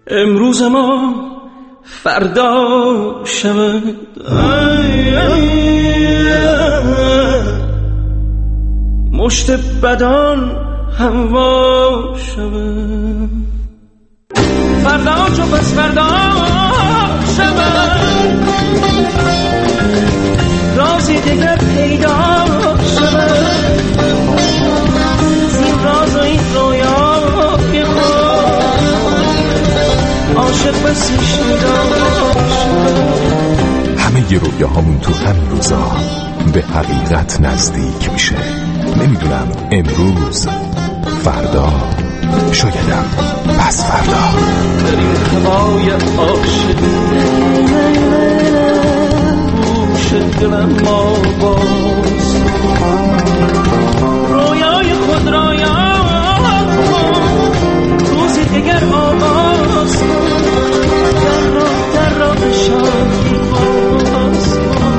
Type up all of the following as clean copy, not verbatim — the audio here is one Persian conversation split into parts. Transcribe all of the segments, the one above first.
امروز ما فردا شود، مشت بدان هوا شود، فردا چو پس فردا شود، رازی دیگر پیدا شود، زین راز و این رویای خود عاشق بسی شدا شود. همه ی رویاهامون تو همین روزا به حقیقت نزدیک میشه. نمیدونم امروز، فردا، شایدم پس فردا. در این هوای عاشق گوش دلم ما باز، رویای خود را یاد کن، روزی دیگر آغاز کن، در راه شادی باز کن.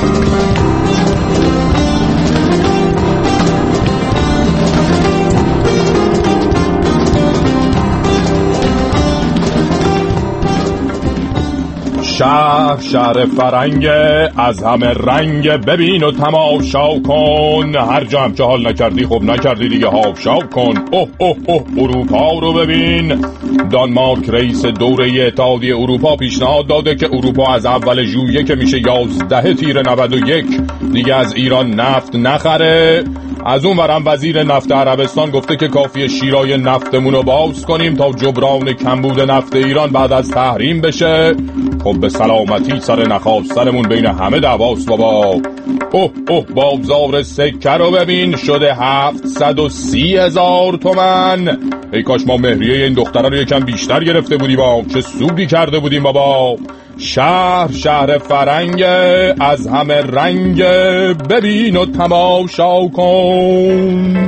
شهر فرنگ از همه رنگ، ببین و تماشا کن، هر جا هم که حال نکردی خب نکردی دیگه حافشا کن. اوه اوه اوه اروپا رو ببین. دانمارک رئیس دوره اتحادیه اروپا پیشنهاد داده که اروپا از اول ژوئیه که میشه 11 تیر 91 دیگه از ایران نفت نخره. از اون ورم وزیر نفت عربستان گفته که کافیه شیرای نفتمون رو باز کنیم تا جبران کمبود نفت ایران بعد از تحریم بشه. خب به سلامتی سر نخواستنمون بین همه دعواست بابا. اوه اوه بابزار سکه رو ببین، شده 730,000 تومن. ای کاش ما مهریه این دختره رو یکم بیشتر گرفته بودیم، چه سودی کرده بودیم بابا. شهر فرنگ از همه رنگ، ببین و تماشا کن.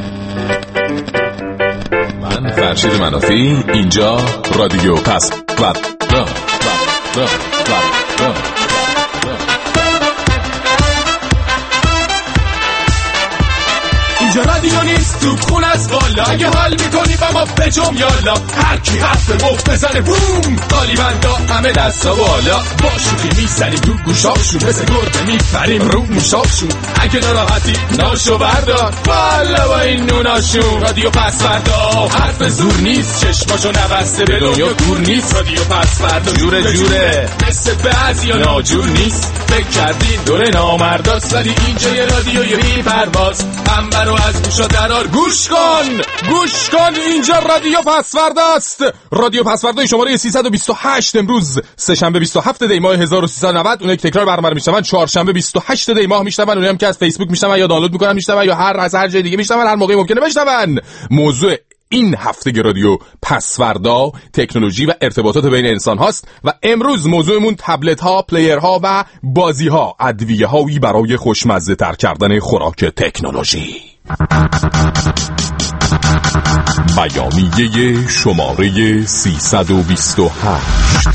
من فرشید منافی، اینجا رادیو پس فردا. اینجا رادیو نیست تو خون از بالا، اگه حال میکنی با ما بجم یالا، هر کی حرف مفت بزنه بوم، قالی بندا همه دستا بالا، با شوخی میزنیم تو گوشاشون، مثل گرده میپریم رو موشاشون، اگه ناراحتی ناشو بردار والا با این نوناشون. رادیو پس فردا حرف زور نیست، چشماشو نبسته به دنیا دور نیست. رادیو پس فردا جوره مثل بعضیا ناجور نیست، فکر کردین دوره نامرداست، ولی اینجا یه رادیوی بی پرواز، انبر رو از گوشا درار. گوش کن اینجا رادیو پسورداست. رادیو پسورده شماره 328، امروز سه‌شنبه 27 دی ماه 1390. اون یک تکرار برنامه میشنون چهارشنبه 28 دی ماه میشنون، اونایی هم که از فیسبوک میشنون یا دانلود میکنن میشنون یا هر جای دیگه میشنون، هر موقعی ممکنه بشنون. موضوع این هفته رادیو پسوردا تکنولوژی و ارتباطات بین انسان هاست و امروز موضوعمون تبلت ها، پلیر ها و بازی ها، ادویه هایی برای خوشمزه تر کردن خوراک تکنولوژی. بیانیه شماره 328.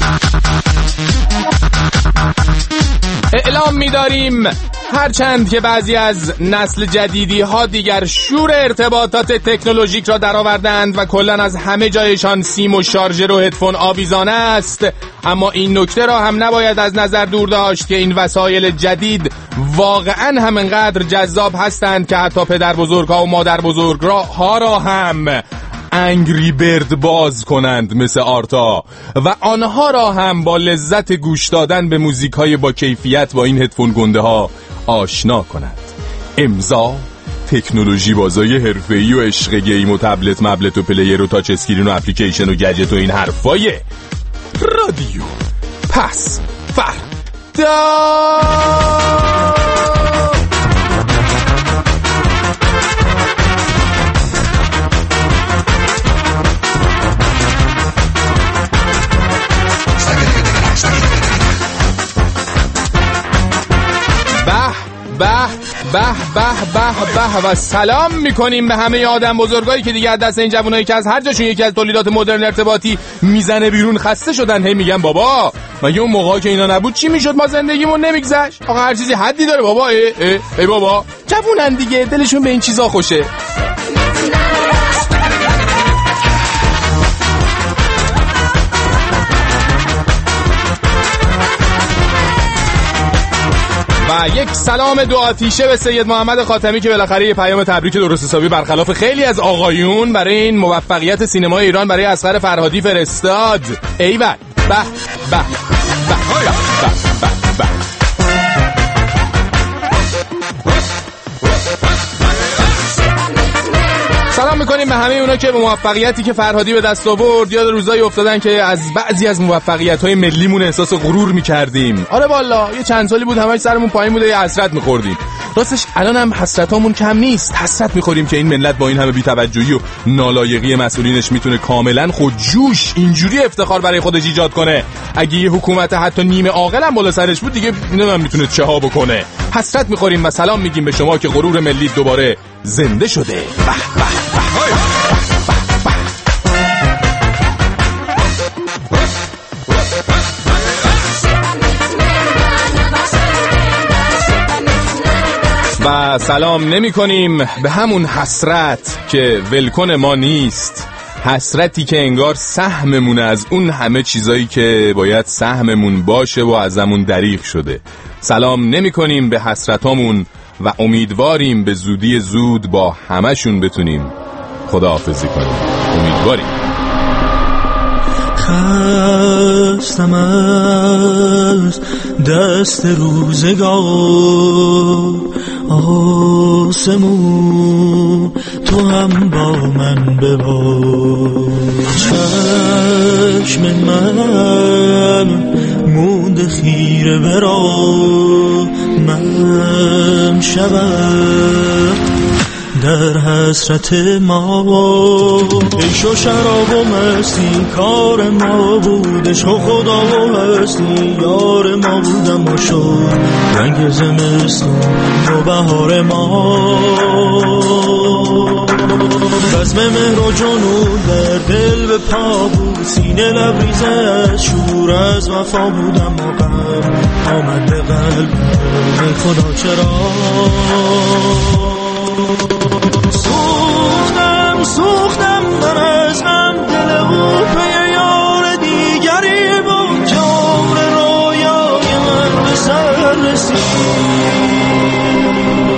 اعلام می‌داریم هرچند که بعضی از نسل جدیدی ها دیگر شور ارتباطات تکنولوژیک را درآوردند و کلاً از همه جایشان سیم و شارژر و هدفون آویزانه است، اما این نکته را هم نباید از نظر دور داشت که این وسایل جدید واقعاً همینقدر جذاب هستند که حتی پدر بزرگ‌ها و مادر بزرگ‌ها را هم انگری برد باز کنند مثل آرتا و آنها را هم با لذت گوش دادن به موزیک‌های با کیفیت با این هدفون گنده ها آشنا کنند. امضا تکنولوژی بازای حرفه‌ای و عشق گیم و تبلت مبلت و پلیر و تاچ اسکرین و اپلیکیشن و گجت و این حرفای رادیو پس فردا. به و سلام میکنیم به همه آدم بزرگایی که دیگه از دست این جوانایی که از هر جاشون یکی از تولیدات مدرن ارتباطی میزنه بیرون خسته شدن. هی میگن بابا مگه اون موقعی که اینا نبود چی میشد، ما زندگیمون نمیگذشت. آقا هر چیزی حدی داره بابا. ای بابا جوونن دیگه، دلشون به این چیزا خوشه. یک سلام دو آتیشه به سید محمد خاتمی که بالاخره یه پیام تبریک درست حسابی برخلاف خیلی از آقایون برای این موفقیت سینمای ایران برای اصغر فرهادی فرستاد. ایول به به به. سلام میکنیم به همه اونا که به موفقیتی که فرهادی به دست آورد یاد روزایی افتادن که از بعضی از موفقیت‌های ملیمون احساس غرور میکردیم. آره والا یه چند سالی بود همش سرمون پایین بوده، یه حسرت میخوردیم. راستش الان هم حسرتامون کم نیست. حسرت میخوریم که این ملت با این همه بی‌توجهی و نالایقی مسئولینش میتونه کاملا خودجوش اینجوری افتخار برای خودش ایجاد کنه. اگه یه حکومت حتی نیمه عاقل هم بالا سرش بود دیگه نمیدونم میتونه چه ها بکنه. حسرت میخوریم و سلام میگیم به شما که غرور ملی دوباره زنده شده. به به. و سلام نمی کنیم به همون حسرت که ولکن ما نیست، حسرتی که انگار سهممون از اون همه چیزایی که باید سهممون باشه و ازمون دریغ شده. سلام نمی کنیم به حسرتامون و امیدواریم به زودی زود با همشون بتونیم خداحافظی کنیم. امیدواریم. خستم از دست روزگار، آسمون تو هم با من ببار. چشم من مونده خیره برا، من شبم در حسرت ما. عیش و شراب و مستی کار ما بود، عشق و خدا و هستی یار ما بودم و شد رنگ زمستون و بهار ما. بزم مهر و جنون در دل به پا بود، سینه لبریزه از شور از وفا بودم و غم آمد به قلب خدا چرا. سوختم من از من دل و پی یار دیگری بود، جور رویای من به سر رسید.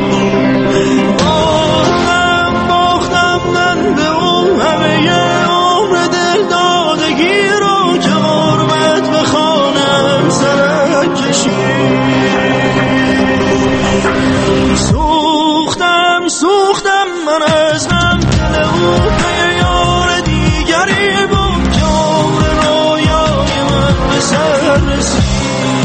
باختم من به اون همه عمر دل دادگی رو که غربت به خانم سرک کشید. سوختم من از من دل او پی یار دیگری بود، جور رویای من به سر رسید.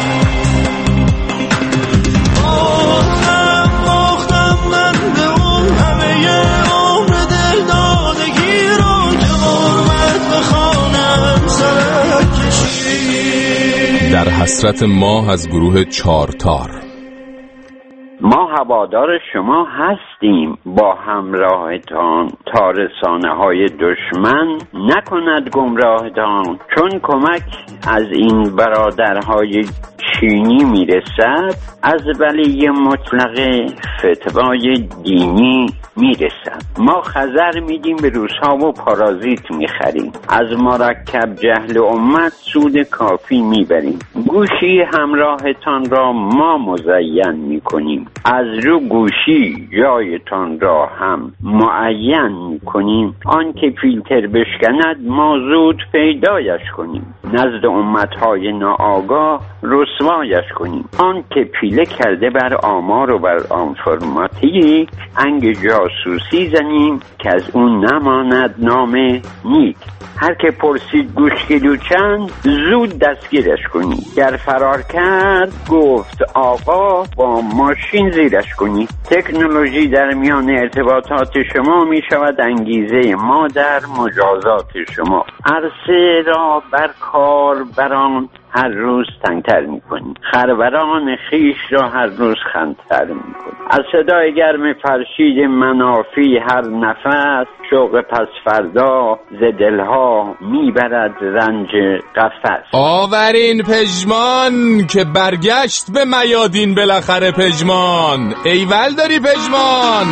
باختم من به اون همه عمر دل دادگی رو که غربت به خانم سرک کشید. در حسرت ماه از گروه چارتار. ما هوادار شما هستیم، با همراهتان تا رسانه‌های دشمن نکند گمراهتان. چون کمک از این برادرهای چینی میرسد، از ولی مطلق فتوای دینی میرسد. ما خزر میدیم به روس‌ها و پارازیت میخریم، از مرکب جهل امت سود کافی میبریم. گوشی همراهتان را ما مزین میکنیم، از رو گوشی جایتان را هم معین میکنیم. آن که فیلتر بشکند ما زود پیدایش کنیم، نزد امتهای ناآگاه رسوایش کنیم. آن که پیله کرده بر آمار و بر آنفرماتیک، انگ جاسوسی زنیم که از اون نماند نام نیک. هر که پرسید گوش کیلو چند، زود دستگیرش کنی. گر فرار کرد گفت آقا، با ماشین زیرش کنی. تکنولوژی در میان ارتباطات شما می شود انگیزه ما در مجازات شما. عرصه را بر کار بران هر روز تنگتر میکنی، خروران خیش را هر روز خندتر میکنی. از صدای گرم فرشید منافی هر نفس، شوق پس فردا ز دلها میبرد رنج قفس. آورین پژمان که برگشت به میادین بالاخره پژمان. ایول داری پژمان.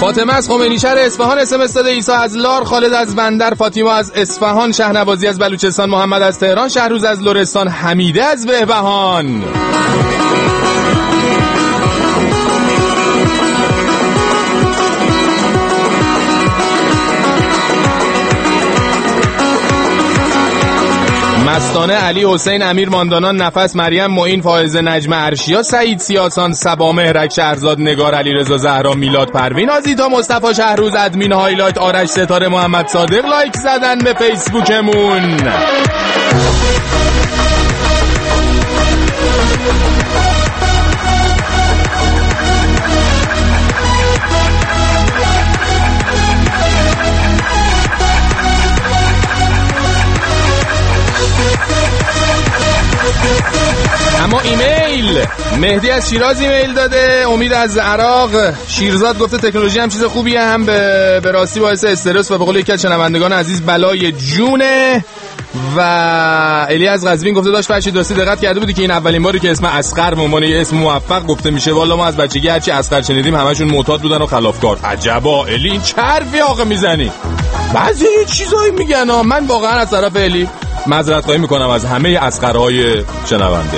فاطمه از خمینیشهر اصفهان SMS داده. عیسی از لار، خالد از بندر، فاطیما از اصفهان، شهنوازی از بلوچستان، محمد از تهران، شهروز از لرستان، حمیده از بهبهان. مستانه، علی، حسین، امیر، ماندانان، نفس، مریم، معین، فائزه، نجمه، ارشیا، سعید، سیاسان، سبا، مهرک، شهرزاد، نگار، علیرضا، زهرا، میلاد، پروین، آزیتا، مصطفی، شهروز، ادمین، هایلایت، آرش، ستاره، محمد صادق لایک زدن به فیسبوکمون. اما ایمیل، مهدی از شیراز ایمیل داده، امید از عراق، شیرزاد گفته تکنولوژی هم چیز خوبیه، هم به راستی باعث استرس و به قول یکی از شنوندگان عزیز بلای جونه. و الی از قزوین گفته داشت فرشید راستی دقت کرده بودی که این اولین باری که اسم اصغر به عنوان اسم موفق گفته میشه؟ والا ما از بچگی هرچی اصغر شنیدیم همشون معتاد بودن و خلافکار. عجبا الی، این چه حرفی آقا میزنی؟ بعضی یه چیزایی میگن ها. من واقعا از طرف الی معذرت خواهی میکنم از همه اصغرهای شنونده.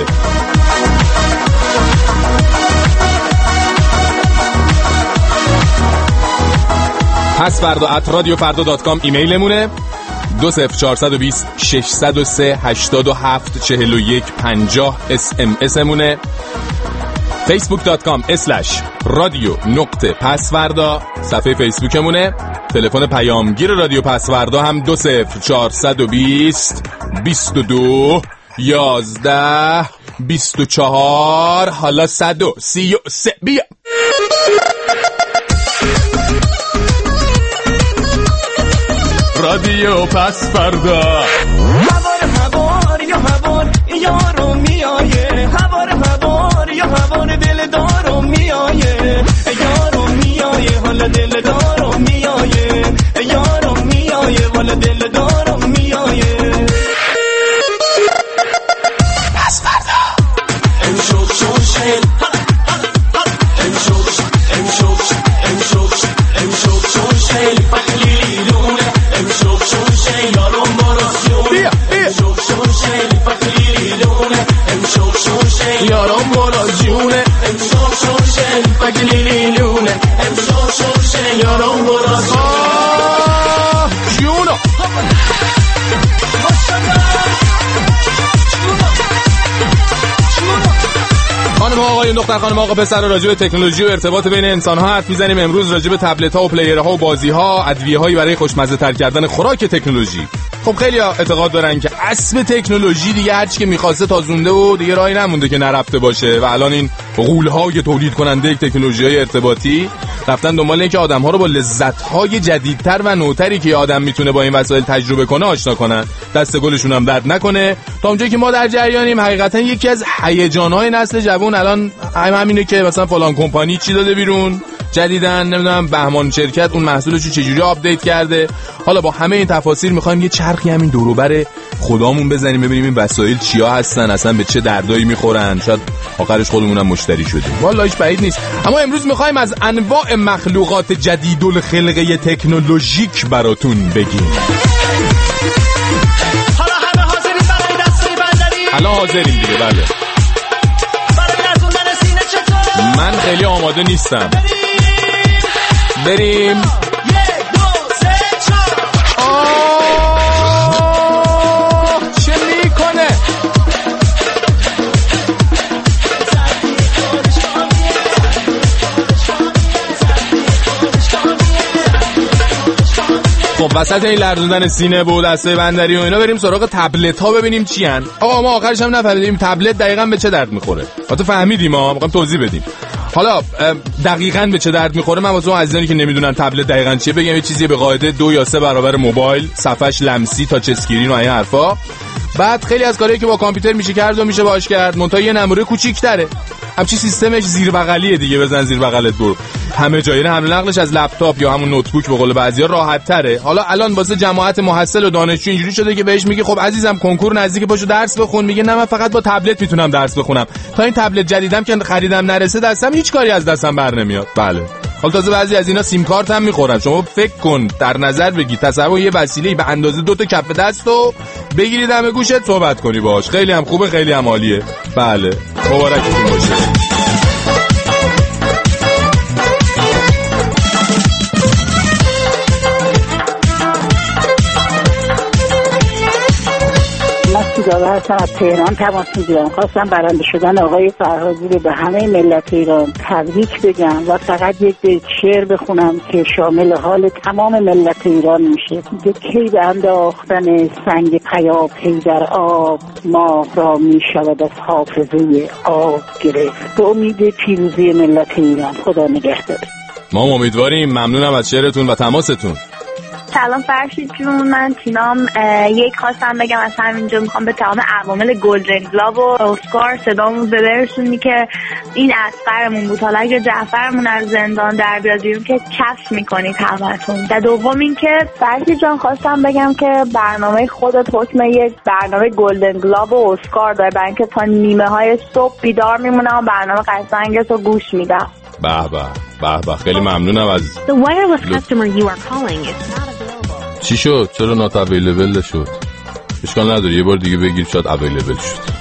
پس فردا @radiofarda.com ایمیلمونه. 20420 603 87 41 50 SMSمونه. facebook.com/radio.pasfarda صفحه فیسبوکمونه. تلفن پیامگیر رادیو پسوردا هم 20420 22 11 24 حالا 133. بیا رادیو پسوردا. هوار یا هوار یارو میایه، هوار یا هوار دل دارو میایه، یارو میایه حالا دل دارو میایه، یارو میایه حالا دل دارو میایه. پسوردا امشب شوشل امشب شوشل فقلیلونه امشب شوشل یارو مراسیونه امشب شوشل فقلیلونه امشب شوشل یارو مراسیونه امشب شوشل فقلیلونه امشب شوشل یارو مراسیونه جونو. خانم ها آقایون، دختر خانم آقا پسر، راجع به تکنولوژی و ارتباط بین انسان ها حرف میزنیم. امروز راجع به تبلت ها و پلیر ها و بازی ها، ادویه هایی برای خوشمزه تر کردن خوراک تکنولوژی. خب خیلی ها اعتقاد دارن که اسم تکنولوژی دیگه هر چی که میخواسته تازونده و دیگه راهی نمونده که نرفته باشه و الان این غول های تولید کننده تکنولوژی های ارتباطی رفتن دنبال اینکه آدم ها رو با لذت های جدیدتر و نوتری که آدم میتونه با این وسایل تجربه کنه آشنا کنن. دست گلشون هم درد نکنه. تا اونجایی که ما در جریانیم، حقیقتا یکی از هیجان های نسل جوان الان همینه که مثلا فلان کمپانی چی داده بیرون جدیدن، نمیدونم بهمان شرکت اون محصولشو چجوری آپدیت کرده. حالا با همه این تفاصیل میخوایم یه چرخی همین دور و بر خودمون بزنیم، ببینیم این وسایل چیا هستن، اصلا به چه دردایی میخورن، شاید آخرش خودمونم مشتری شدیم. والا هیچ بعید نیست. اما امروز میخوایم از انواع مخلوقات جدید الخلقه تکنولوژیک براتون بگیم. حالا همه حاضرین برای دستی بندری؟ الان حاضریم دیگه. بله. برای نزوندن سینه چطوره؟ من خیلی آماده نیستم. بریم. 1 2 3 4 چه میکنه؟ خب وسط این لرزوندن سینه و دسته بندری و اینا بریم سراغ تبلت ها ببینیم چی ان. آقا ما آخرش هم نفهمیدیم تبلت دقیقاً به چه درد میخوره. البته فهمیدیم، ما میخوایم توضیح بدیم. حالا دقیقاً به چه درد میخوره من واسه اون عزیزانی که نمیدونن تبلت دقیقاً چیه بگم. یه چیزی به قاعده 2 یا 3 برابر موبایل، صفحش لمسی، تاچ اسکرین و این حرفا. بعد خیلی از کارهایی که با کامپیوتر میشه کرد و میشه باهاش کرد، منتها یه نمره کوچیک‌تره. همچین سیستمش زیر بغلیه دیگه، بزن زیر بغلت برو همه جایی. حمل نقلش از لپتاپ یا همون نوتبوک به قول بعضیا راحت تره. حالا الان واسه جماعت محصل و دانشجو اینجوری شده که بهش میگه خب عزیزم کنکور نزدیک، پاشو درس بخون. میگه نه من فقط با تبلت میتونم درس بخونم، تا این تبلت جدیدم که خریدم نرسه دستم هیچ کاری از دستم بر نمیاد. بله حالا تازه بعضی از اینا سیم کارت هم میخورن. شما فکر کن، در نظر بگی، تصور یه وسیله به اندازه 2 تا کف دست رو بگیری دم گوشت صحبت کنی باهاش. خیلی هم خوبه، خیلی هم عالیه. بله، مبارکتون باشه. داده هستم از تهران تماس میگیرم. خواستم برنده شدن آقای فرهادی رو به همه ملت ایران تبریک بگم و فقط یک بیت شعر بخونم که شامل حال تمام ملت ایران میشه. میگه کی به انداختن سنگ پیاپی در آب ماه را میشود از حافظه آب گرفت. به امید پیروزی ملت ایران. خدا نگهدار. ما امیدواریم. ممنونم از شعرتون و تماستون. سلام فرشید جون، من تینام. یک خواستم بگم از همینجا میخوام به تمام عوامل گلدن گلاب و اسکار صدامون برسونی که این اسقرمون بود. حالا اگه جعفرمون از زندان در بیاد بیرون که کف میکنید همتون. و دوم این که فرشید جان خواستم بگم که برنامه خودت حکم یک برنامه گلدن گلاب و اسکار داره، برای اینکه تا نیمه های صبح بیدار میمونم و برنامه قشنگت رو گوش میدم. به به، خیلی ممنونم از چی شد؟ چرا نات اویلیبل شد؟ اشکال نداره، یه بار دیگه بگیر شاید اویلیبل شد.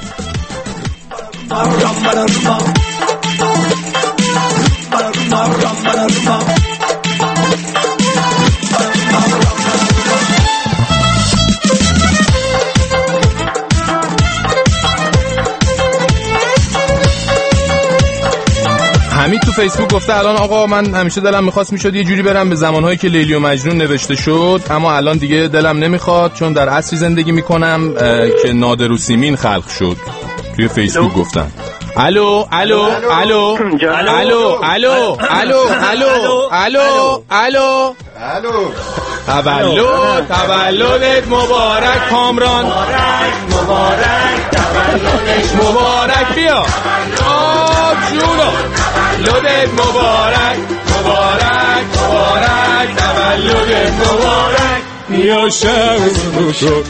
حمید تو فیسبوک گفته الان آقا من همیشه دلم میخواست میشد یه جوری برم به زمانهایی که لیلی و مجنون نوشته شد، اما الان دیگه دلم نمیخواد چون در عصری زندگی میکنم که نادر و سیمین خلق شد. توی فیسبوک گفتن. الو الو الو الو الو الو الو الو الو تولدت مبارک کامران، مبارک بیا آب جونو لودت مبارک تولدت مبارک یا شب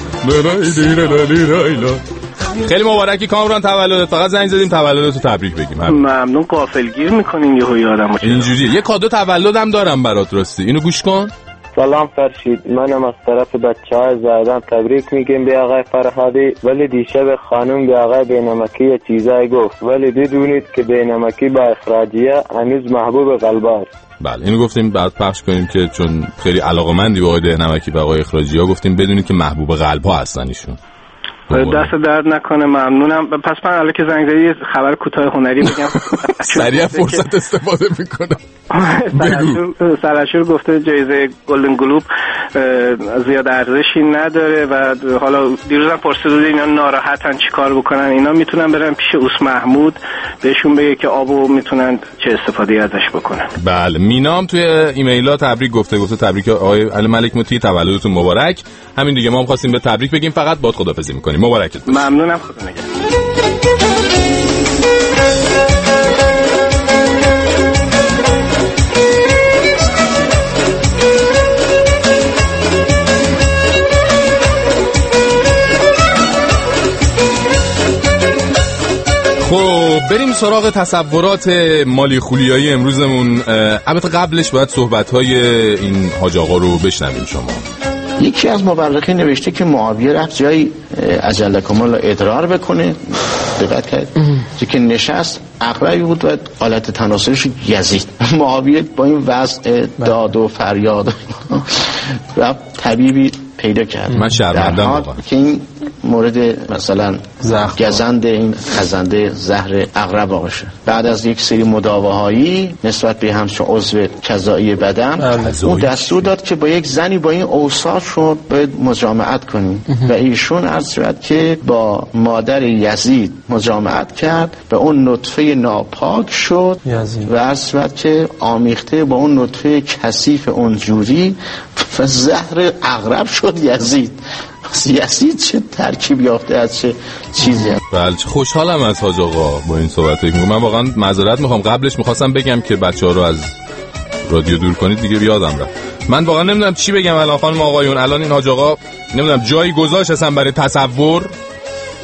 خیلی مبارکی کامران تولدت. فقط زنگ زدیم تولدت رو تبریک بگیم. ممنون. غافلگیر میکنین یهو آدمو. اینجوریه. یه کادو تولدم دارم برات راستی، اینو گوش کن. سلام فرشید، منم از طرف بچه‌های زایدان تبریک میگیم به آقای فرهادی، ولی دیشب خانم به آقای بینمکی یه چیزایی گفت، ولی بدونید که بینمکی با اخراجیه هنوز محبوب قلباست. بله اینو گفتیم بعد پخش کنیم که چون خیلی علاقه‌مندی به آقای بینمکی و آقای اخراجیه گفتیم بدونید که محبوب قلب‌ها هستن ایشون. دست درد نکنه. ممنونم. پس من الان که زنگ زدی خبر کوتاه هنری بگم. سریع فرصت استفاده میکنم. سرشور گفته جایزه گلدن گلوب زیاد ارزشی نداره و حالا دیروزم پرسیدن اینا ناراحتن چیکار بکنن. اینا میتونن برن پیش اوس محمود بهشون بگه که آبو میتونن چه استفاده ازش بکنن. بله مینام توی ایمیل‌ها تبریک گفته تبریک آقای علی ملک موتی، تولدتون مبارک. همین دیگه، ما هم خواستیم به تبریک بگیم، فقط باد خداحافظی میکنیم. مبارکت باشه. ممنونم. خدا نگهدار. خب بریم سراغ تصورات مالی خولیایی امروزمون. البته قبلش باید صحبت‌های این حاج آقا رو بشنویم. شما یکی از مورخین نوشته که معاویه رفت جایی اجل کمال ادرار بکنه، دقت کرد که نشست عقربی بود و حالت تناسلش یزید. معاویه با این وضع داد و فریاد رفت طبیبی پیدا کرد. من شرمندم واقعا که این مورد مثلا گزند این خزنده زهر عقرب باشه. بعد از یک سری مداواهایی نسبت به همچون عضو کذایی بدن اون دستور داد که با یک زنی با این اوصاف شد باید مجامعت کنیم و ایشون عرض کرد که با مادر یزید مجامعت کرد و اون نطفه ناپاک شد و عرض کرد که آمیخته با اون نطفه کثیف اونجوری و زهر عقرب شد یزید. یزید چه ترکیب یافته از چه چیزی. بله خوشحالم از حاج آقا با این صحبتایی که من واقعا معذرت میخوام. قبلش میخواستم بگم که بچه‌ها رو از رادیو دور کنید، دیگه یادم رفت. من واقعا نمیدونم چی بگم الان خانم آقایون. الان این حاج آقا نمیدونم جایی گذاشت اصلا برای تصور.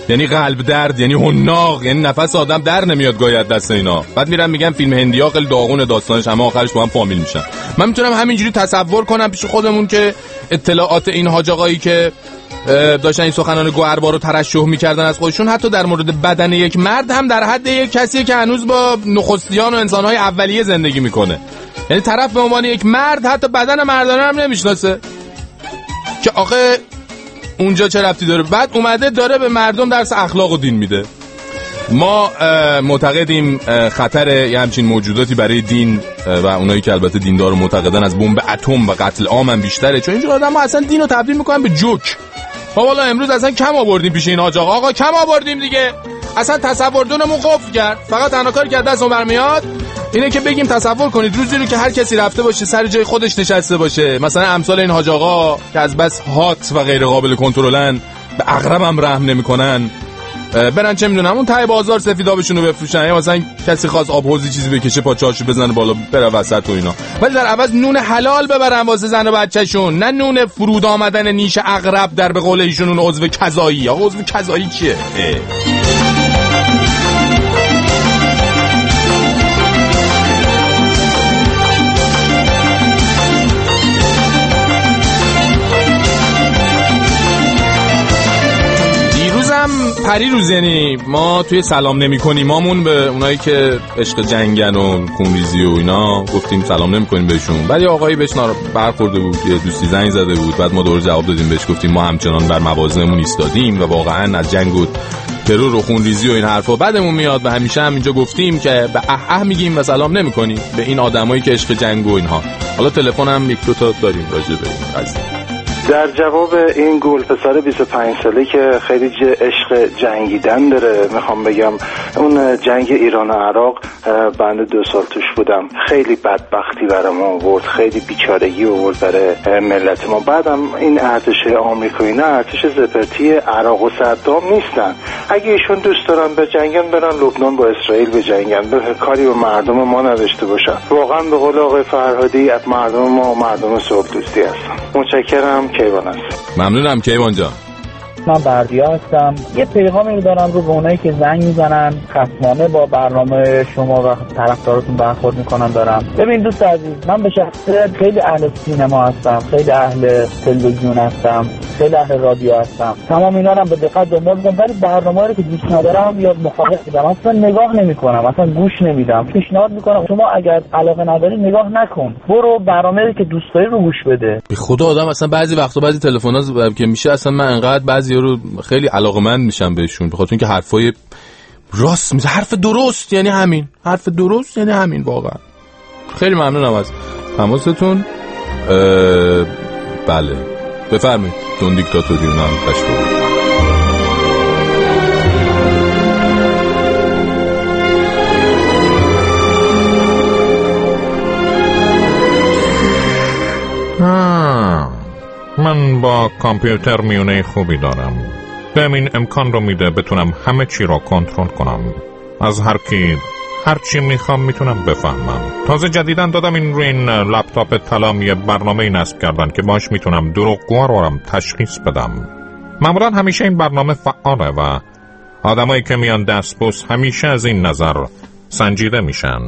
یعنی قلب درد، یعنی حناق، یعنی نفس آدم در نمیاد گاهی از دست اینا. بعد میرن میگن فیلم هندی‌ها خیلی داغون داستانش، همه آخرش با هم فامیل میشن. من میتونم همینجوری تصور کنم پیش خودمون که اطلاعات این حاج آقایی که داشتن این سخنان گوهربار رو ترشح میکردن از خودشون، حتی در مورد بدن یک مرد هم در حد یک کسیه که هنوز با نخستیان و انسانهای اولیه زندگی میکنه. یعنی طرف به عنوان یک مرد حتی بدن مردانه هم نمیشناسه که آخه اونجا چه ربطی داره. بعد اومده داره به مردم درس اخلاق و دین میده. ما معتقدیم خطر یه همچین موجوداتی برای دین و اونایی که البته دیندار معتقدن از بمب اتم و قتل عام هم بیشتره، چون اینجور آدم‌ها اصلا دین رو تبدیل میکنن به جوک. ما والا امروز اصلا کم آوردیم پیش این حاج آقا کم آوردیم دیگه، اصلا تصوردونمون قفل کرد. فقط تنها کاری که دستمون برمیاد اینه که بگیم تصور کنید روزی رو که هر کسی رفته باشه سر جای خودش نشسته باشه، مثلا امثال این حاج آقا که از بس هات و غیر قابل کنترلن، به عقرب هم رحم نمیکنن، برن چه میدونم اون ته بازار سفیدابشون رو بفروشن، یا مثلا کسی خواست آب حوضی چیزی بکشه پاچه‌اشو بزنه بالا بره وسط و اینا، ولی در عوض نون حلال ببرن واسه زن و بچه‌شون، نه نون فرود آمدن نیش عقرب در به قول ایشون اون عضو کذایی. آقا عضو کذایی چیه؟ پریروز یعنی ما توی سلام نمی کنیم مامون به اونایی که عشق جنگن و خونریزی و اینا گفتیم سلام نمی کنیم بهشون. بعد یه آقایی بهش برخورده بود، یه دوستی زنگ زده بود، بعد ما دور جواب دادیم بهش، گفتیم ما همچنان بر موازنمون ایستادیم و واقعا از جنگ و ترور و خونریزی و این حرفا بعدمون میاد و همیشه هم اینجا گفتیم که به اه میگیم و سلام نمی کنیم به این آدمایی که عشق جنگ و اینها. حالا تلفن هم یک دو تا داریم راجع به این قضیه. در جواب این گل پسر 25 ساله که خیلی عشق جنگیدن داره میخوام بگم اون جنگ ایران و عراق بنده 2 سال توش بودم، خیلی بدبختی برام آورد، خیلی بیچارگی آورد برای ملت ما. بعدم این ارتش آمریکایی نه ارتش زپرتی عراق و صدام نیستن، اگه ایشون دوست دارن به جنگن برن لبنان با اسرائیل به جنگن، به کاری به مردم ما نداشته باشن. واقعا به قول آقای فرهادی از مردم ما مردم صلح دوستی هستن. متشکرم. کیوان هست. ممنونم کیوان جان. من بردیا هستم. یه پیغامی دارم رو به اونایی که زنگ میزنن خصمانه با برنامه شما و طرفدارتون برخورد میکنن دارم. ببین دوست عزیز، من به شخصه خیلی اهل سینما هستم، خیلی اهل تلویزیون هستم، خیلی اهل رادیو هستم، تمام اینا رو به دقت دنبال میکنم، ولی برنامه‌ای که دوست ندارم یا مخالفم اصلا نگاه نمیکنم، اصلا گوش نمیدم. پیشنهاد میکنم شما اگر علاقه نداری نگاه نکن، برو برنامه‌ای که دوست داری رو گوش بده. به خدا آدم اصلا بعضی وقتا بعضی تلفن‌ها که میشه اصلا من انقدر بعضی رو خیلی علاقه‌مند میشم بهشون، بخاطر اینکه حرفای راست میزنه، حرف درست یعنی همین، حرف درست یعنی همین. واقعا خیلی ممنونم از تماستون. بله بفرمایید. دون دیکتاتوری اونم تشکر. من با کامپیوتر میونه خوبی دارم، بهم این امکان رو میده بتونم همه چی رو کنترل کنم، از هر کی هر چی میخوام میتونم بفهمم. تازه جدیدن دادم این روی این لپتاپ طلام یه برنامه نصب کردن که باش میتونم دروغگوها رو هم تشخیص بدم. معمولا همیشه این برنامه فعاله و آدمایی که میان دستبوس همیشه از این نظر سنجیده میشن.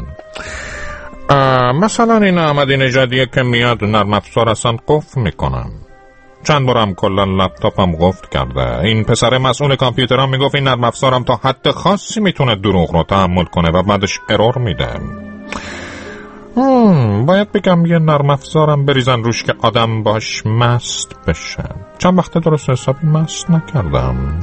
مثلا این احمدی نژادیه که میاد نرم افزار اصلا قفل میکنم، چند بارم کلا لپتاپم قفل کرده. این پسر مسئول کامپیوترم میگفت این نرم افزارم تا حد خاصی میتونه دروغ رو تحمل کنه و بعدش ارور میده. باید بگم یه نرم افزارم بریزن روش که آدم باش مست بشه. چند وقت درست حسابی مست نکردم.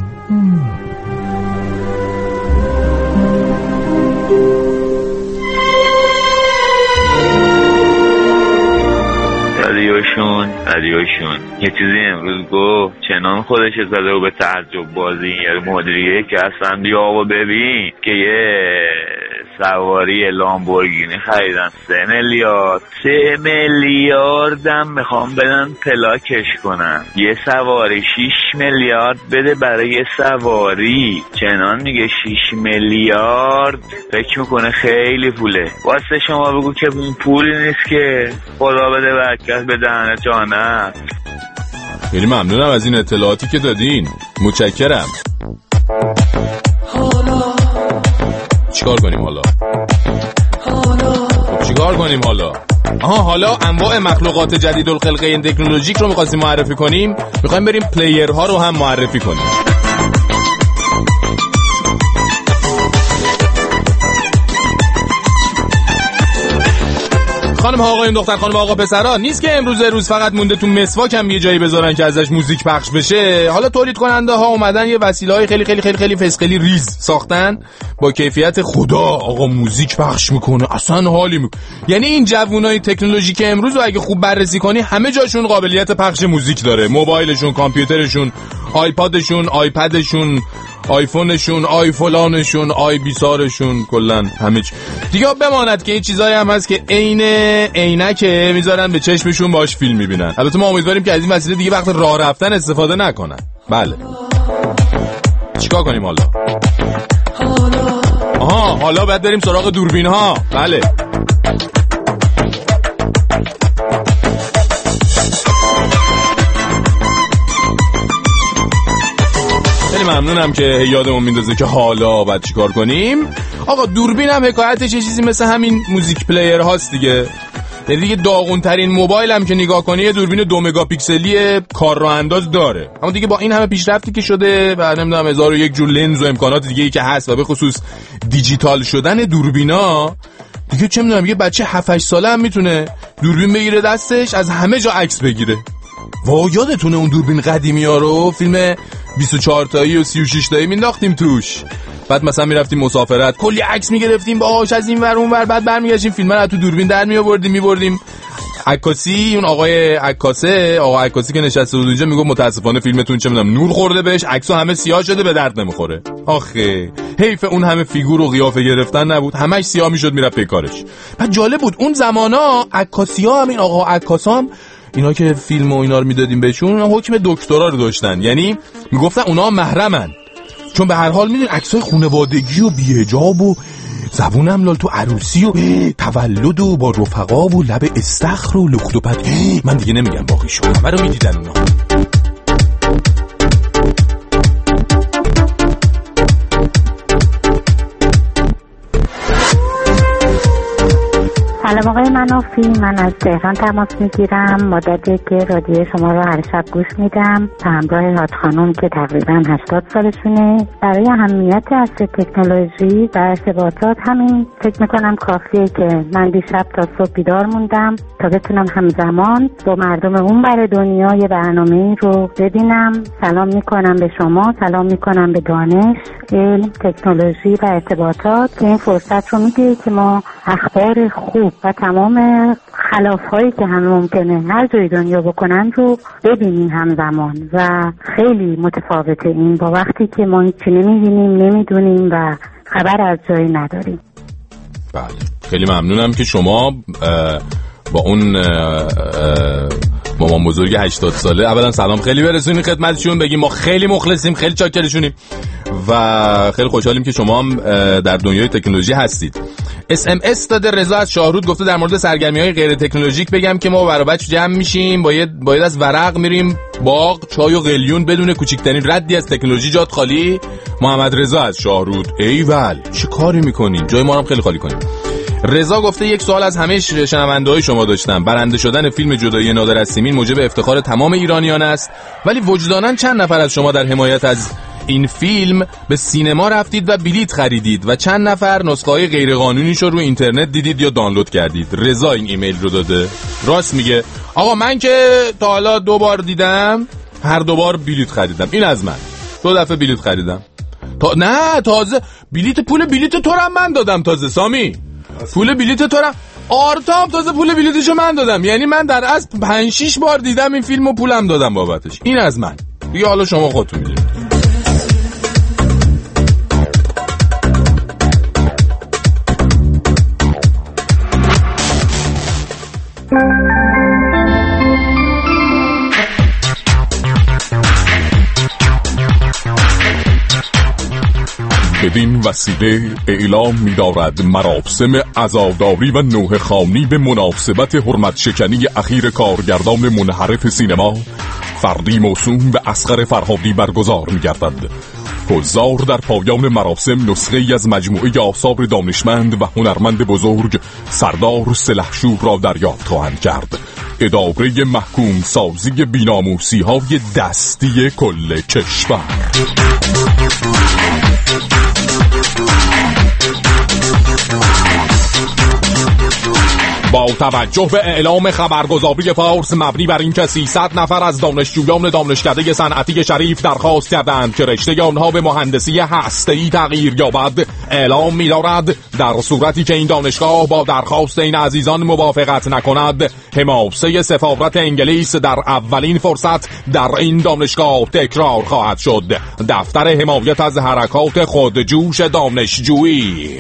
علیوشون یه چیزی امروز گفت چنان خودش زده و به تعجب بازی یه مدیریه که اصلا بیا و ببین که یه سواری لامبورگینی خریدن 3 میلیارد هم میخوام بدن پلاکش کنن. یه سواری 6 میلیارد بده برای یه سواری. چنان میگه 6 میلیارد فکر میکنه خیلی پوله. واسه شما بگو که پولی نیست که خدا بده برکت به دهنه جانت. خیلی ممنونم از این اطلاعاتی که دادین، متشکرم. چیکار کنیم حالا؟ خب چیکار کنیم حالا؟ حالا انواع مخلوقات جدید الخلقه تکنولوژیک رو می‌خواستیم معرفی کنیم. می‌خوایم بریم پلیرها رو هم معرفی کنیم. خانم ها آقایون دختر خانم آقا پسرا، نیست که امروز فقط مونده تو مسواک هم یه جایی بذارن که ازش موزیک پخش بشه. حالا تولید کننده ها اومدن یه وسیله‌های خیلی خیلی خیلی خیلی فسقلی ریز ساختن با کیفیت خدا. آقا موزیک پخش میکنه، اصلا حالی میکنه. یعنی این جوونای تکنولوژیک امروز رو اگه خوب بررسی کنی همه جاشون قابلیت پخش موزیک داره. موبایلشون، کامپیوترشون، آیپادشون، آیپدشون، آیفونشون، آی فلانشون، آی بیسارشون، کلن همه چی دیگه. بماند که این چیزایی هم هست که عین عینکه میذارن به چشمشون باش فیلم میبینن. البته ما امیدواریم که از این وسیله دیگه وقت راه رفتن استفاده نکنن. بله چیکار کنیم حالا؟ حالا باید بریم سراغ دوربین ها. بله خیلی ممنونم که یادمون میندازه که حالا باید چیکار کنیم. آقا دوربین هم حکایتش یه چیزی مثل همین موزیک پلیر هاست دیگه. یعنی دیگه داغون ترین موبایل هم که نگاه کنی یه دوربین 2 مگاپیکسلی کار راه انداز داره. اما دیگه با این همه پیشرفتی که شده و نمیدونم 1001 جور لنز و امکانات دیگه‌ای که هست و به خصوص دیجیتال شدن دوربینا، دیگه چه میدونم یه بچه 7-8 ساله هم میتونه دوربین بگیره دستش از همه جا عکس بگیره. وا یادتونه اون دوربین قدیمی‌ها رو فیلم 24 تایی و 36 تایی مینداختیم توش، بعد مثلا میرفتیم مسافرت کلی عکس میگرفتیم باهاش از این ور اون ور، بعد برمیگشتیم فیلم رو تو دوربین در میآوردیم عکاسی. اون آقای عکاسی که نشسته بود اونجا میگفت متاسفانه فیلمتون چه میدونم نور خورده بهش، عکس‌ها همه سیاه شده به درد نمیخوره. آخه حیف اون همه فیگور و قیافه گرفتن نبود، همش سیاه میشد میرفت پیکارش. بعد جالب بود اون زمانا عکاسی‌ها هم این آقا عکاسام اینا که فیلم و اینا رو میدادیم بهشون حکم دکترا رو داشتن، یعنی میگفتن اونا محرمن، چون به هر حال میدونی عکسای خانوادگی و بی‌حجاب و زبونم لال تو عروسی و تولد و با رفقا و لب استخر و لخت و پد، من دیگه نمیگم باقیشو، همه رو میدیدن اونا. سلام آقای منافی، من از تهران تماس میگیرم. مدتی که رادیو شما رو هر شب گوش میدم به همراه حاج خانم که تقریبا 80 سالشونه. برای اهمیت عصر تکنولوژی و ارتباطات همین فکر میکنم کافیه که من دیشب تا صبح بیدار موندم تا بتونم همزمان با مردم اون بر دنیا یه برنامه رو ببینم. سلام میکنم به شما، سلام میکنم به دانش، علم، تکنولوژی و ارتباطات که این فرصت رو میده که ما اخبار خوب و تمام خلاف‌هایی که هم ممکنه هر جای دنیا بکنن رو ببینیم همزمان و خیلی متفاوته این با وقتی که ما هیچی نمی‌بینیم، نمی‌دونیم و خبر از جایی نداریم. بله خیلی ممنونم که شما با اون مامان بزرگ 80 ساله اولا سلام خیلی برسونید خدمتشون، بگیم ما خیلی مخلصیم، خیلی چاکرشونیم و خیلی خوشحالیم که شما هم در دنیای تکنولوژی هستید. SMS داده رضا از شاهرود، گفته در مورد سرگرمی‌های غیر تکنولوژیک بگم که ما برای بچه جمع میشیم باید از ورق میریم باغ، چای و قلیون بدون کوچکترین ردی از تکنولوژی جات خالی. محمد رضا از شاهرود، ایول چه کاری میکنین، جای ما رو خیلی خالی کنین. رضا گفته یک سوال از همه شنونده‌های شما داشتم. برنده شدن فیلم جدایی نادر از سیمین موجب افتخار تمام ایرانیان است، ولی وجداناً چند نفر از شما در حمایت از این فیلم به سینما رفتید و بلیت خریدید و چند نفر نسخه‌های غیرقانونیش رو اینترنت دیدید یا دانلود کردید؟ رضا این ایمیل رو داده. راست میگه آقا، من که تا حالا 2 بار دیدم، هر 2 بار بلیت خریدم. این از من 2 دفعه بلیت خریدم. تازه پول بلیت تو رو من دادم. تازه سامی پول بلیت تو رو آرتام تازه پول بلیتشو من دادم. یعنی من در اصل 5-6 بار دیدم این فیلمو، پولم دادم بابتش. این از من دیگه، حالا شما خودتون میدونید. بدین وسیله اعلام می‌دارد مراسم عزاداری و نوحه خوانی به مناسبت حرمت شکنی اخیر کارگردان منحرف سینما فردی موسوم به اصغر فرهادی برگزار می‌گردد. حضار در پایان مراسم نسخه‌ای از مجموعه آثار دانشمند و هنرمند بزرگ سردار سلحشور را دریافت خواهند کرد. اداره محکوم سازی بی‌ناموسی های دستی کل کشور. با توجه به اعلام خبرگزاری فارس مبنی بر اینکه 300 نفر از دانشجویان دانشکده صنعتی شریف درخواست کردند که رشته آنها به مهندسی هسته‌ای تغییر یابد، اعلام می‌دارد در صورتی که این دانشگاه با درخواست این عزیزان موافقت نکند، حماسه سفارت انگلیس در اولین فرصت در این دانشگاه تکرار خواهد شد. دفتر حمایت از حرکات خودجوش دانشجویی.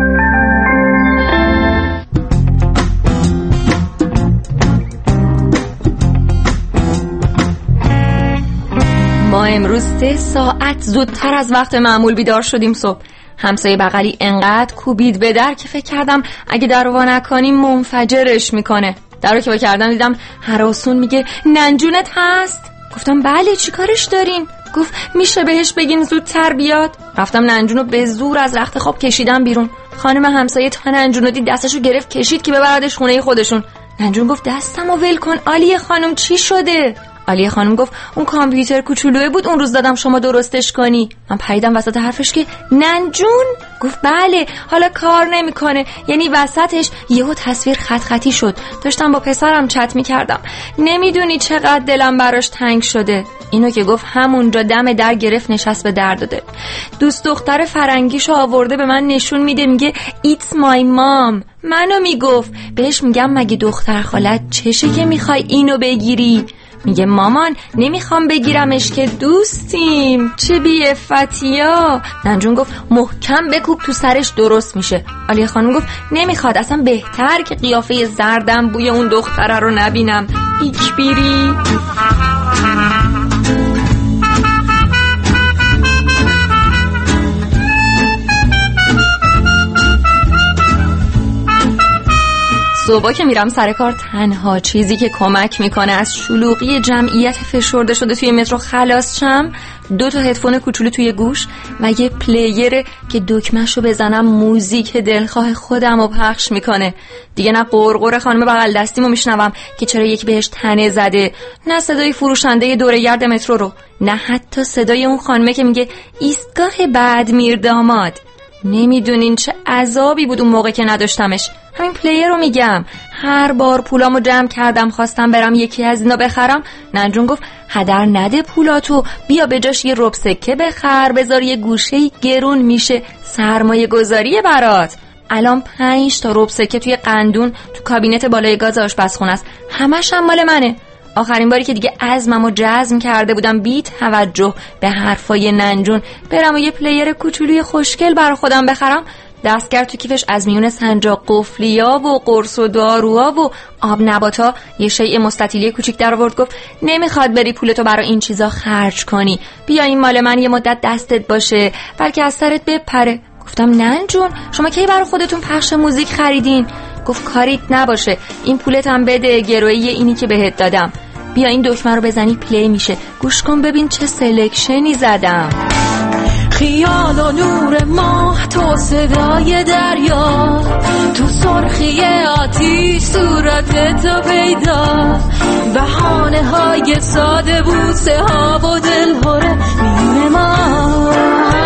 ما امروز 3 ساعت زودتر از وقت معمول بیدار شدیم. صبح همسایه بغلی انقدر کوبید به در که فکر کردم اگه در وا نکنیم منفجرش میکنه. در رو که با کردم دیدم هراسون میگه ننجونت هست؟ گفتم بله، چی کارش دارین؟ گفت میشه بهش بگین زودتر بیاد. رفتم ننجونو به زور از رخت خواب کشیدم بیرون. خانم همسایه تا ننجونو دید دستشو گرفت کشید که ببردش خونه خودشون. ننجون گفت دستمو ول کن آلیه خانم، چی شده؟ آلیه خانم گفت اون کامپیوتر کوچولوئه بود اون روز دادم شما درستش کنی. من پریدم وسط حرفش که ننجون؟ گفت بله، حالا کار نمیکنه. یعنی وسطش یهو تصویر خط خطی شد. داشتم با پسرم چت میکردم، نمیدونی چقدر دلم براش تنگ شده. اینو که گفت همونجا دم در گرفت نشست به در داده. دوست دختر فرنگیشو آورده به من نشون میده، میگه ایتس مای مام. منو میگفت. بهش میگم مگه دختر خالت چشه که میخوای اینو بگیری؟ میگه مامان نمیخوام بگیرمش که دوستیم. چه بی‌عفتیا. ننجون گفت محکم بکوب تو سرش درست میشه. آلیه خانم گفت نمیخواد، اصلا بهتر که قیافه زردم بوی اون دختره رو نبینم. ایک بیری. صبح که میرم سر کار تنها چیزی که کمک میکنه از شلوغی جمعیت فشرده شده توی مترو خلاص شم 2 تا هدفون کوچولو توی گوش و یه پلیره که دکمه‌شو بزنم موزیک دلخواه خودم رو پخش میکنه. دیگه نه قرقر خانم بغل دستیمو میشنوم که چرا یکی بهش تنه زده، نه صدای فروشنده دوره‌گرد مترو رو، نه حتی صدای اون خانمه که میگه ایستگاه بعد میر داماد. نمیدونین چه عذابی بود اون موقع که نداشتمش. همین پلیر رو میگم. هر بار پولامو جمع کردم خواستم برم یکی از اینا بخرم، ننجون گفت هدر نده پولاتو، بیا به جاش یه رب سکه بخر، بذار یه گوشه‌ای گرون میشه، سرمایه گذاریه برات. الان 5 تا رب سکه توی قندون تو کابینت بالای گاز آشپزخونه است، همش هم مال منه. آخرین باری که دیگه عزممو جزم کرده بودم بی توجه به حرفای ننجون برم و یه پلیر کوچولوی خوشگل برا خودم بخرم، دستگر تو کیفش از میون سنجاق قفلیا و قرص و داروها و آب نباتا یه شیء مستطیلی کوچیک در آورد. گفت نمیخواد بری پولتو برای این چیزا خرج کنی، بیا این مال من یه مدت دستت باشه بلکه از سرت بپره. گفتم ننجون شما کی برای خودتون پخش موزیک خریدین؟ گفت کاریت نباشه، این پولت هم بده، گرویی اینی که بهت دادم، بیا این دکمه رو بزنی پلی میشه، گوش کن ببین چه سلکشنی زدم. خیال و نور ماه، تو صدای دریا، تو سرخی آتیش صورت تو پیدا، بهانه های ساده بوسه ها و دلهوره میونه ما.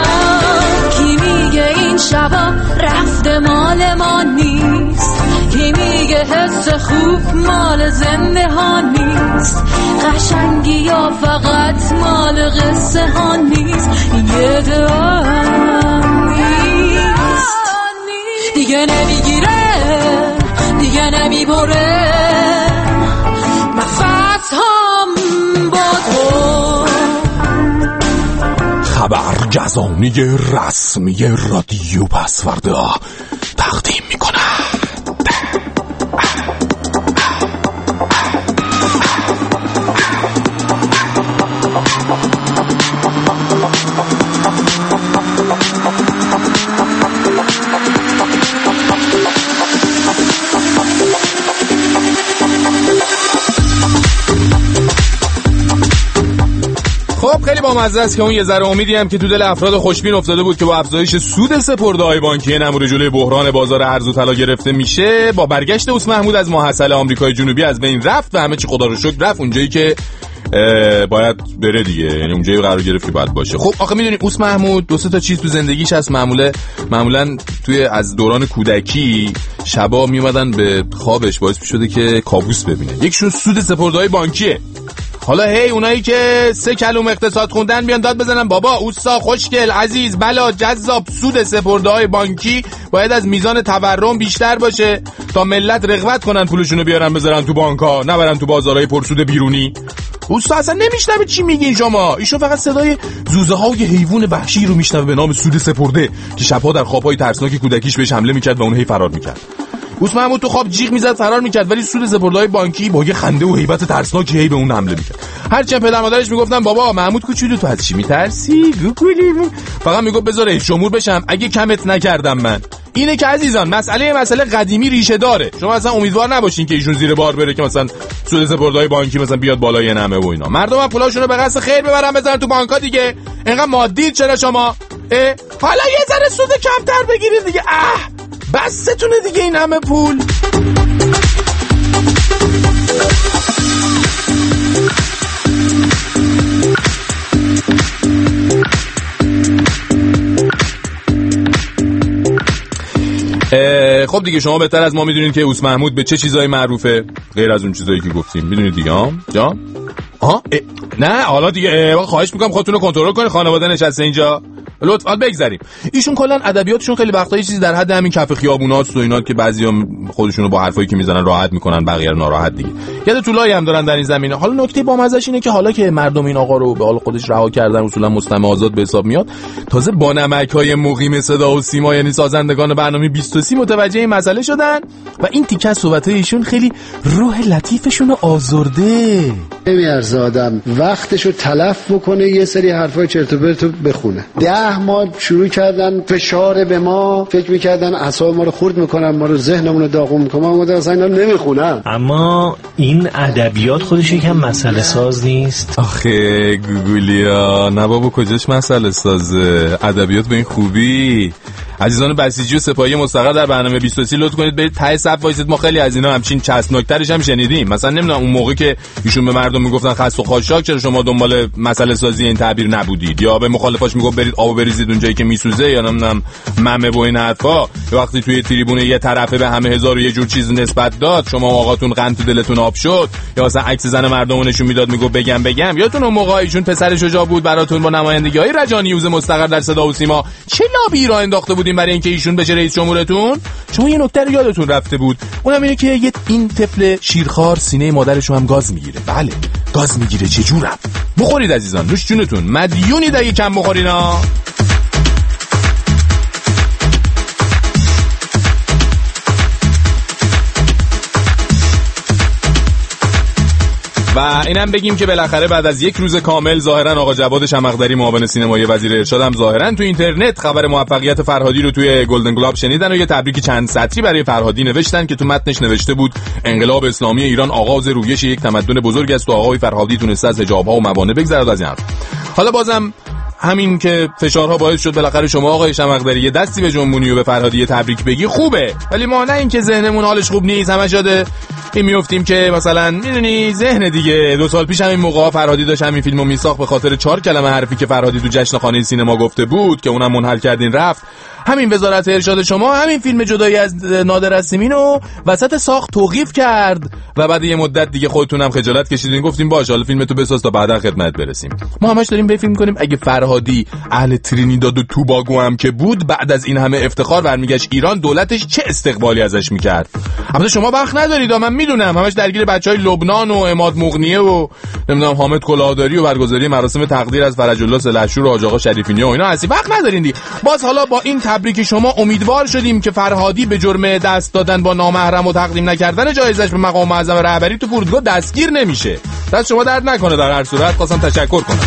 کی میگه این شبا رفته مال ما نیست، کی میگه حس خوب مال زنده ها نیست، قشنگی یا فقط مال قصه ها نیست، یه دعا نیست دیگه نمیگیره دیگه نمیبره نفس هم با تو. خبرگزانی رسمی رادیو پسورده تقدیم میکنه. خب خیلی بامزه است که اون یه ذره امیدی هم که تو دل افراد خوشبین افتاده بود که با افزایش سود سپرده‌های بانکی نمور جلوی بحران بازار ارز و طلا گرفته میشه، با برگشت اوس محمود از ماحصل آمریکای جنوبی از بین رفت و همه چی خدا رو شکر رفت اونجایی که باید بره دیگه، یعنی اونجایی قرار گرفت که باید باشه. خب آخه میدونی اوس محمود دو سه تا چیز تو زندگیش هست معمولا توی از دوران کودکی شبا میومدن به خوابش باعث شده که کابوس ببینه. یکشون سود سپرده‌های بانکیه. حالا اونایی که 3 کلمه اقتصاد خوندن بیان داد بزنن بابا اوسا خوشگل عزیز بلا جذاب، سود سپرده‌های بانکی باید از میزان تورم بیشتر باشه تا ملت رغبت کنن پولشونو بیارن بذارن تو بانک‌ها، نبرن تو بازارهای پرسود بیرونی. اوستا اصلا نمیشنوه چی میگین شما، ایشون فقط صدای زوزه‌های حیوان وحشی رو میشنوه به نام سود سپرده که شب‌ها در خواب‌های ترسناک کودکیش بهش حمله میکرد و اون هی فرار میکرد. اوس محمود تو خواب جیغ میزد فرار میکرد، ولی سود سپرده‌های بانکی با یه خنده و هیبت ترسناکی هی به اون حمله میکرد. هرچند پدر مادرش میگفتن بابا محمود کوچولو تو از چی میترسی گوگلی، فقط میگفت بذار شمور بشم اگه کمت نکردم من. اینه که عزیزان مسئله قدیمی ریشه داره. شما اصلا امیدوار نباشین که ایشون زیر بار بره که مثلا سود سپرده‌های بانکی مثلا بیاد بالای نمه و اینا. مردم هم پولاشون رو به قصد خیر ببرن بذارن تو بانک‌ها دیگه. اینقدر مادید چرا شما؟ حالا یه ذره سود کمتر بگیرید دیگه. بستونه دیگه این همه پول. خب دیگه شما بهتر از ما میدونید که اوس محمود به چه چیزایی معروفه غیر از اون چیزایی که گفتیم. میدونید دیگه جان؟ نه حالا دیگه خواهش میکنم خودتون رو کنترل کنید، خانواده نشسته اینجا لطفاً بگذریم. ایشون کلا ادبیاتشون خیلی وقتا یه چیزی در حد همین کف خیابونات و اینا که بعضیا خودشونو با حرفایی که میزنن راحت میکنن بقیه رو ناراحت دیگه. یاد طولایی هم دارن در این زمینه. حالا نکته بامزه‌اش اینه که حالا که مردم این آقا رو به حال خودش رها کردن اصولا مستمع آزاد به حساب میاد، تازه با نمک‌های مقیم صدا و سیما یعنی سازندگان برنامه 23 متوجه این مسئله شدن و این تیکه از صحبت‌های ایشون خیلی روح لطیفشون رو آزرده. نمیارزه آدم وقتشو تلف بکنه یه سری حرفای چرت و پرت بخونه. 10 ماه شروع کردن فشار به ما، فکر میکردن اعصاب ما رو خورد میکنن، ما رو ذهنمون رو داغون میکنن، ما اصلا اینا نمیخونن. اما این ادبیات خودش یکم مسئله ساز نیست. آخه گوگولیا نه بابا کجاش مسئله سازه، ادبیات به این خوبی. عزیزان بسیجی و سپاهی مستقر در برنامه 23 لطف کنید برید ته صف وایسید. ما خیلی از اینا همچین چسبناکترش هم شنیدیم. مثلا نمیدونم اون موقع که ایشون به مردم میگفتن خس و خاشاک چرا شما دنبال مسئله سازی این تعبیر نبودید، یا به مخالفاش میگفت برید آبو بریزید اونجایی که میسوزه، یا نمیدونم ممه و این حرفا. وقتی توی تریبون یه طرفه به همه هزار و یه جور چیز نسبت داد شما آقاتون قند تو دلتون آب شد، یا مثلا عکس زن مردمو نشون میداد میگفت بگم. یادتون اون موقع ایشون پسر شجاع بود براتون با نمایندگی‌های رجانی یوز مستقر در صدا و سیما چه لابی را انداخته بودیم برای اینکه ایشون بشه رئیس جمهورتون. شما یه نکته رو یادتون رفته بود، اونم اینه که این طفل شیرخوار سینه مادرشو هم گاز میگیره. بله گاز میگیره. چه جورم؟ بخورید عزیزان، نوش جونتون، مدیونید اگه کم بخورینا. و اینم بگیم که بالاخره بعد از یک روز کامل ظاهرا آقا جواد شمقدری معاون سینمایی وزیر ارشاد هم ظاهرا تو اینترنت خبر موفقیت فرهادی رو توی گلدن گلوب شنیدن و یه تبریک چند سطری برای فرهادی نوشتن که تو متنش نوشته بود انقلاب اسلامی ایران آغاز رویش یک تمدن بزرگ است و آقای فرهادی تونسته از حجاب‌ها و موانع بگذرد از این حرف. حالا بازم همین که فشارها باعث شد بالاخره شما آقای شمقدری یه دستی به جنبونی و به فرهادی تبریک بگی خوبه، ولی ما نه این که ذهنمون حالش خوب نیست همش شده این میافتیم که مثلا میدونی ذهن دیگه 2 سال پیش همین موقع فرهادی داشت همین فیلمو میساخت به خاطر 4 کلمه حرفی که فرهادی تو جشن خانه سینما گفته بود که اونم منحل کردین رفت. همین وزارت ارشاد شما همین فیلم جدایی از نادر اسیمینو وسط ساخت توقیف کرد و بعد یه مدت دیگه خودتونم خجالت کشیدین گفتیم باشه حالا فیلمتو بساز تا بعدا خدمت برسیم. ما همش داریم به فیلم کنیم اگه فرهادی اهل ترینیداد و توباگو هم که بود بعد از این همه افتخار برمیگشت ایران دولتش چه استقبالی ازش میکرد. البته شما وقت ندارید، من میدونم همش درگیر بچهای لبنان و عماد مغنیه و نمیدونم حامد کلاهداری و برگزاری مراسم تقدیر از فرج الله سلحشور و حاج آقا شریفینی و اینا هستی، وقت ندارین دی. باز حالا با این تبریک شما امیدوار شدیم که فرهادی به جرم دست دادن با نامحرم و تقدیم نکردن جایزش به مقام معظم رهبری تو فرودگاه دستگیر نمیشه. دست شما درد نکنه. در هر صورت خواستم تشکر کنم.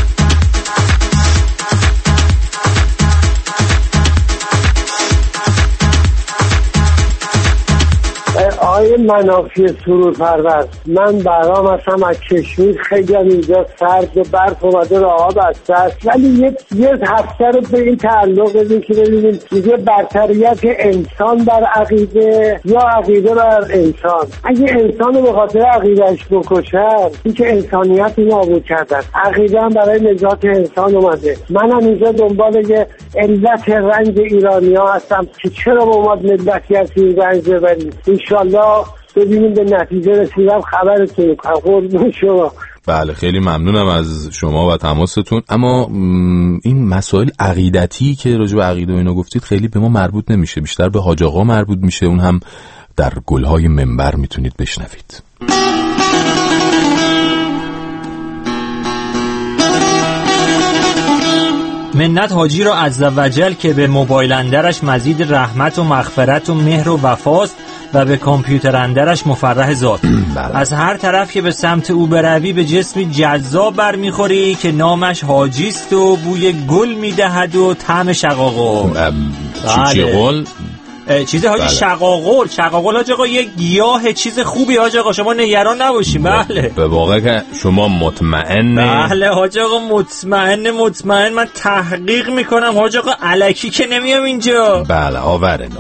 آقای منافی سرورپرور، من برام اصلا از کشمیر خیلی هم اینجا سرد و برف اومده و آب بسته است، ولی یه هفته رو به این تعلق بدیم که ببینیم دیگه برتریت انسان بر عقیده یا عقیده بر انسان. اگه انسان رو به خاطر عقیدهش بکشن، این که انسانیت رو نابود کردن. عقیده هم برای نجات انسان اومده. منم اینجا دنبال یه علت رنج ایرانی ها هستم که چرا با ما ملتی از این رنج ببریم. انشالله ببینیم به نتیجه رسیدم خبرتون کنم. قربون شما. بله خیلی ممنونم از شما و تماستون. اما این مسائل عقیدتی که راجع به عقیده و اینا گفتید خیلی به ما مربوط نمیشه، بیشتر به حاج آقا مربوط میشه. اون هم در گلهای منبر میتونید بشنوید. منت حاجی را عزوجل که به موبایل اندرش مزید رحمت و مغفرت و مهر و وفاست و به کامپیوتر اندرش مفرح ذات. از هر طرف که به سمت او بروی به جسمی جذاب برمیخوری که نامش حاجیست و بوی گل میدهد و طعم شقاقل. چی قول؟ چیز حاجی شقاقل. شقاقل حاج آقا یک گیاه چیز خوبی حاج آقا، شما نگران نباشین. بله به واقع که شما مطمئن؟ بله حاج آقا مطمئن من تحقیق میکنم حاج آقا، الکی که نمیام اینجا. بله آورین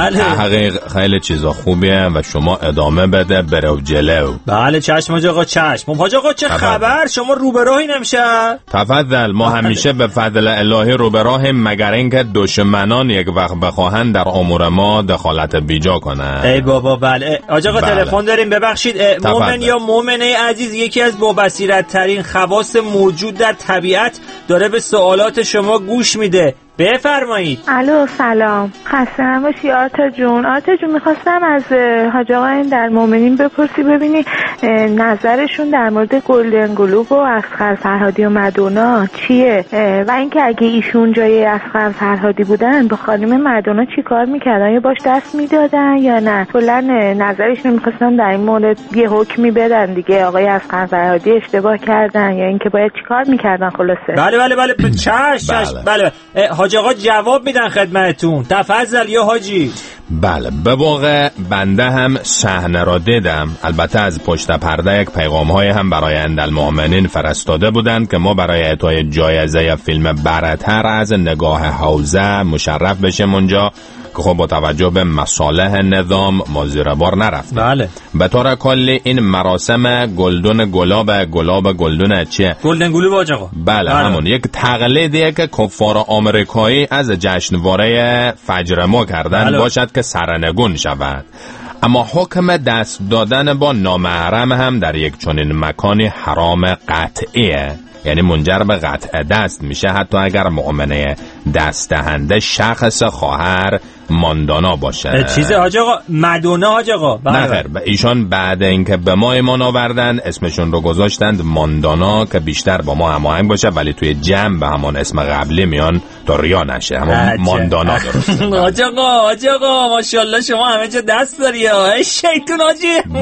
تحقیق خیلی چیزا خوبیه و شما ادامه بده برو جلو. بله چشم حاج آقا چشم. حاج آقا چه خبر؟ شما رو به راهی نمیشه؟ تفضل، ما همیشه به فضل الهی رو به راهیم، مگر اینکه دشمنان یک وقت بخواهند در امور ما دخالت بیجا کنن. ای بابا بله. حاج آقا تلفن داریم، ببخشید. مومن یا مومنه عزیز، یکی از با بصیرت ترین خواص موجود در طبیعت داره به سوالات شما گوش میده. بفرمایید. الو سلام، خسته نباشی آرتا جون. میخواستم از حاج آقا این در مومنین بپرسی ببینی نظرشون در مورد گلدن گلوب و اصغر فرهادی و مدونا چیه، و اینکه اگه ایشون جای اصغر فرهادی بودن با خانم مدونا چی کار میکردن، یا باش دست میدادن یا نه. کلا نظرشون میخواستم در این مورد یه حکمی بدن دیگه، آقای اصغر فرهادی اشتباه کردن یا اینکه باید چی کار میکردن خلاصه. بله چشم. بله حاج آقا جواب میدن خدمتتون. تفضل یا حاجی. بله به واقع بنده هم صحنه را دیدم، البته از پشت پرده یک پیغام‌های هم برای اندالمؤمنین فرستاده بودند که ما برای اعطای جایزه فیلم برتر از نگاه حوزه مشرف بشیم اونجا، که خب با توجه به مصالح نظام ما زیر بار نرفتیم. بله به طور کلی این مراسم گلدن گلاب گلدن چیه؟ گلدن گلوب حاج آقا. بله همون یک تقلیدیه که کفار آمریکایی از جشنواره فجر ما کردن باشد که سرنگون شود. اما حکم دست دادن با نامحرم هم در یک چنین مکانی حرام قطعیه، یعنی منجر به قطع دست میشه، حتی اگر مؤمنه دست دهنده شخص خواهر ماندانا باشه. چیزه حاج آقا مدونا حاج آقا. نه خیر، ایشان بعد اینکه به ما ایمان آوردن اسمشون رو گذاشتند ماندانا که بیشتر با ما هماهنگ باشه، ولی توی جمع به همون اسم قبلی میان تا ریا نشه، همون ماندانا درست. حاج آقا ماشاءالله شما همه جا دست داری. ای شیطون حاجی.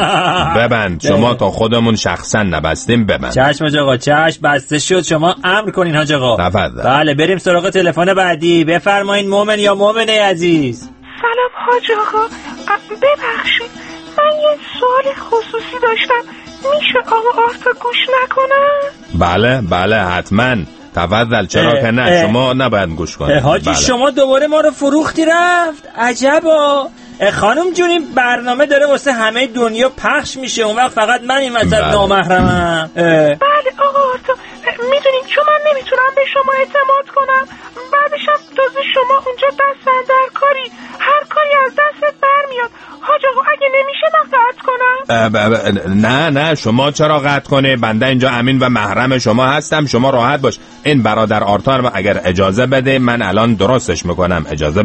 ببند شما تا خودمون شخصا نبستیم ببند. چشم حاج آقا چشم، بسته شد. شما امر کنین حاج آقا. تفضل. بله بریم سراغ تلفن بعدی. بفرمایید مومن یا مومنه عزیز. سلام حاج آقا، ببخشید من یه سوال خصوصی داشتم، میشه آقا آرتا گوش نکنم؟ بله حتما تفضل. چرا که نه، شما نباید گوش کنید. حاجی شما دوباره ما رو فروختی رفت. عجبا. خانم جون این برنامه داره واسه همه دنیا پخش میشه، اون وقت فقط من این مثلا نامحرمم. بله آقا آرتا، میدونین چون من نمیتونم به شما اعتماد کنم، بعدش هم تازه شما اونجا دست در کاری، هر کاری از دستت برمیاد. حاج آقا اگه نمیشه من قطع کنم؟ نه شما چرا قطع کنی؟ بنده اینجا امین و محرم شما هستم، شما راحت باش. این برادر آرتا اگر اجازه بده من الان درستش میکنم. اجازه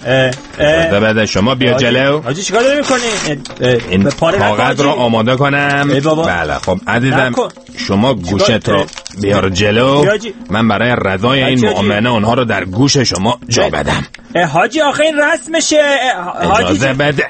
بده شما بیا جلو. حاجی چیکار داری میکنی؟ این کاغذ رو آماده کنم. بله خب عزیزم شما گوشت رو بیار جلو، من برای رضای این مؤمنه اونها رو در گوش شما جا بدم. حاجی آخه این رسمشه. اجازه بده.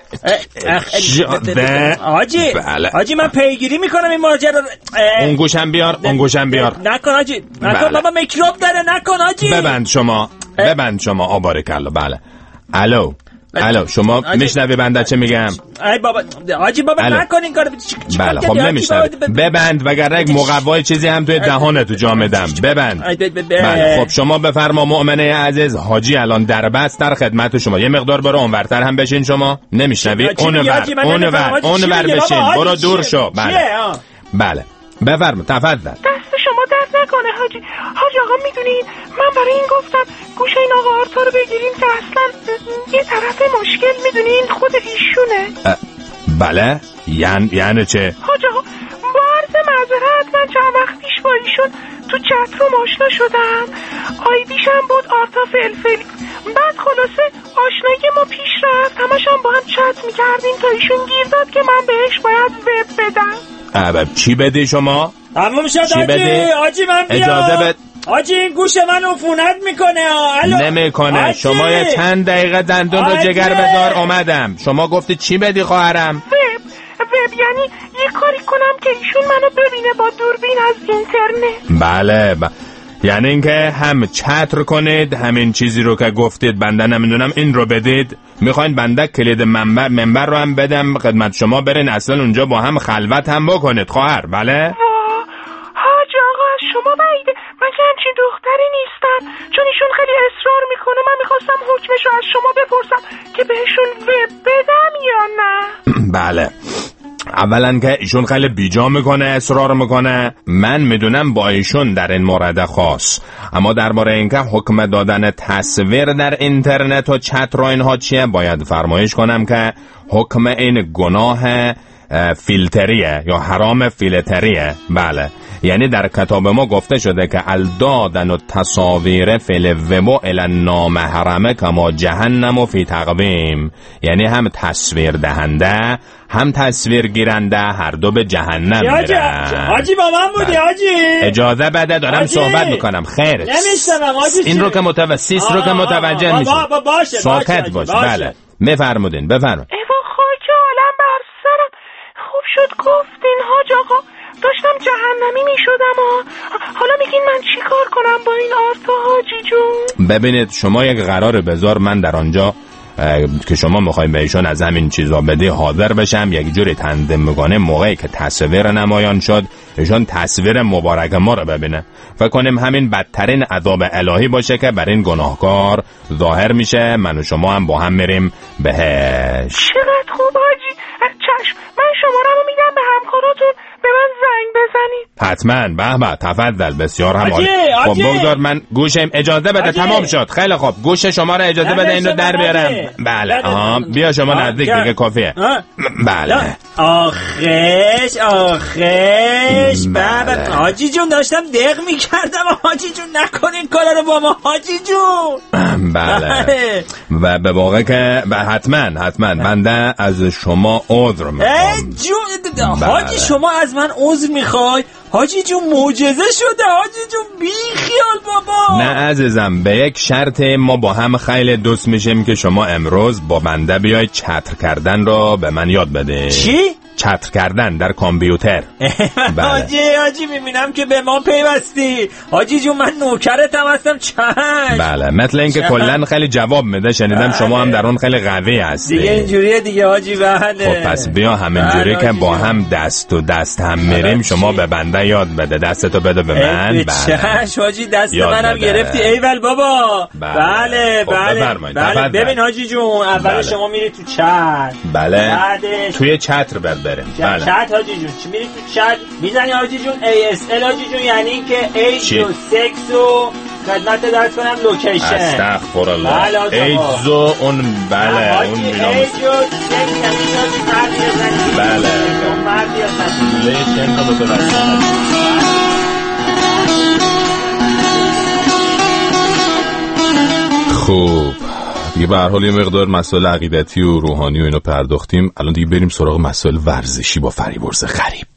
حاجی من پیگیری میکنم این ماجرا. اون گوشم بیار. نکن حاجی نکن بابا، میکروب داره. نکن حاجی. ببند شما آبارکالله. بله الو الو شما میشنوی بنده چه میگم؟ ای بابا حاجی بابا نکن این کارو. بله خب نمیشنوی. ببند وگرنه یک مقوای چیزی هم توی دهانت تو جا میدم. ببند. بله خب شما بفرما مؤمنه عزیز، حاجی الان در بست در خدمت شما. یه مقدار برو اونورتر هم بشین. شما نمیشنوی؟ اونور بشین. برو دور شو. بله بفرما تفضل. دست شما درد نکنه حاجی آقا. میدونین من برای این گفتم گوشه این آقا آرتا رو بگیریم که اصلا یه طرف مشکل میدونین خود ایشونه. بله یعنی چه؟ حاجی آقا با عرض معذرت من چند وقت پیش با ایشون تو چت روم آشنا شدم. آیدیشم بود آرتا فلفلی. بعد خلاصه آشنایی ما پیش رفت، همش هم با هم چت میکردیم تا ایشون گیر داد که من بهش باید وب بدم. چی بدی شما؟ تموم شد آجی من بیام. اجازه بد. آجی این گوش من عفونت میکنه. نمیکنه. شما یه چند دقیقه دندون رو جگر بذار اومدم. شما گفتی چی بدی خواهرم؟ وب یعنی یه کاری کنم که ایشون منو ببینه با دوربین از اینترنت. بله یعنی اینکه هم چتر کنید همین چیزی رو که گفتید بنده نمیدونم این رو بدید. میخواین بنده کلید منبر رو هم بدم خدمت شما برین اصلا اونجا با هم خلوت هم بکنید خواهر. بله حاج آقا از شما بعیده. من که همچین دختری نیستم. چون ایشون خیلی اصرار میکنه من میخواستم حکمش رو از شما بپرسم که بهشون وب بدم یا نه. بله اولا که ایشون خیلی بیجا میکنه اصرار میکنه. من میدونم با ایشون در این مورد خاص، اما درباره اینکه حکم دادن تصویر در اینترنت و چت رو اینها چیه باید فرمایش کنم که حکم این گناه فیلتریه یا حرام فیلتریه. بله یعنی در کتاب ما گفته شده که الدادن و تصاویر فی الوب الی النامحرمه کما جهنم فی تقویم. یعنی هم تصویر دهنده هم تصویر گیرنده هر دو به جهنم میرن. حاجی با من بودی حاجی؟ اجازه بده دارم صحبت میکنم. خیر نمیشتم حاجی. این رو که سیس رو که متوجه میشه. ساکت باش. بله بفرمودین بفرمودین. ایوا خاک عالم بر سرم. خوب شد گفتین حاج آقا. داشتم جهنمی میشدم. حالا میگین من چی کار کنم با این آرتا حاجی جون؟ ببینید شما یک قرار بذار من در آنجا که شما میخوایم به ایشون از همین چیزا بده حاضر بشم. یک جوری تنظیم میکنه موقعی که تصویر نمایان شد ایشون تصویر مبارک ما رو ببینه. فکر کنیم همین بدترین عذاب الهی باشه که بر این گناهکار ظاهر میشه. من و شما هم با هم میریم بهش. چقدر خوب حاجی. چشم من شماره‌مو میدم به همکاراتون به من زنگ بزنید. حتما. به تفضل. بسیار هم عالی. خب بگذار من گوشم اجازه بده. تمام شد. خیلی خوب گوش شما رو اجازه بده این رو در بیارم. بله بیا شما نزدیک دیگه کافیه. بله آخش بابا حاجی جون داشتم دق میکردم. حاجی جون نکنین کارا رو با ما حاجی جون. بله و به واقع که حتما بنده از شما عذر میخوام. حاجی شما از من عذر میخوای؟ حاجی جون معجزه شده. حاجی جون بی خیال بابا. نه عزیزم به یک شرط ما با هم خیلی دوست میشیم که شما امروز با بنده بیای چتر کردن رو به من یاد بده. چی؟ چتر کردن در کامپیوتر. بله. حاجی میبینم که به ما پیوستی. حاجی جون من نوکرتم هستم. چشم. بله مثل اینکه کلن خیلی جواب میده. شنیدم شما هم در اون خیلی قوی هستی دیگه. اینجوریه دیگه حاجی. بله خب پس بیا همینجوری که با هم دست تو دست هم میریم شما به بنده یاد بده. دستتو بده به من. چشم حاجی دست منم گرفتی. ایول بابا. بله ببین حاجی جون اول شما میری تو چت. بله توی چتر بریم. بله چت حاجی جون چی میری تو چت میزنی حاجی جون ASL حاجی جون یعنی اینکه ایج و سکس و خدمت درس کنم لوکیشن. استغفر الله. ایج و اون بله اون میرم. ایج و سکس یعنی مردی بزنی. بله مردی بزنی. لیشن رو بزنی. خوب دیگه به هر حال یه مقدار مسائل عقیدتی و روحانی و اینو پرداختیم. الان دیگه بریم سراغ مسائل ورزشی با فریبرز غریب.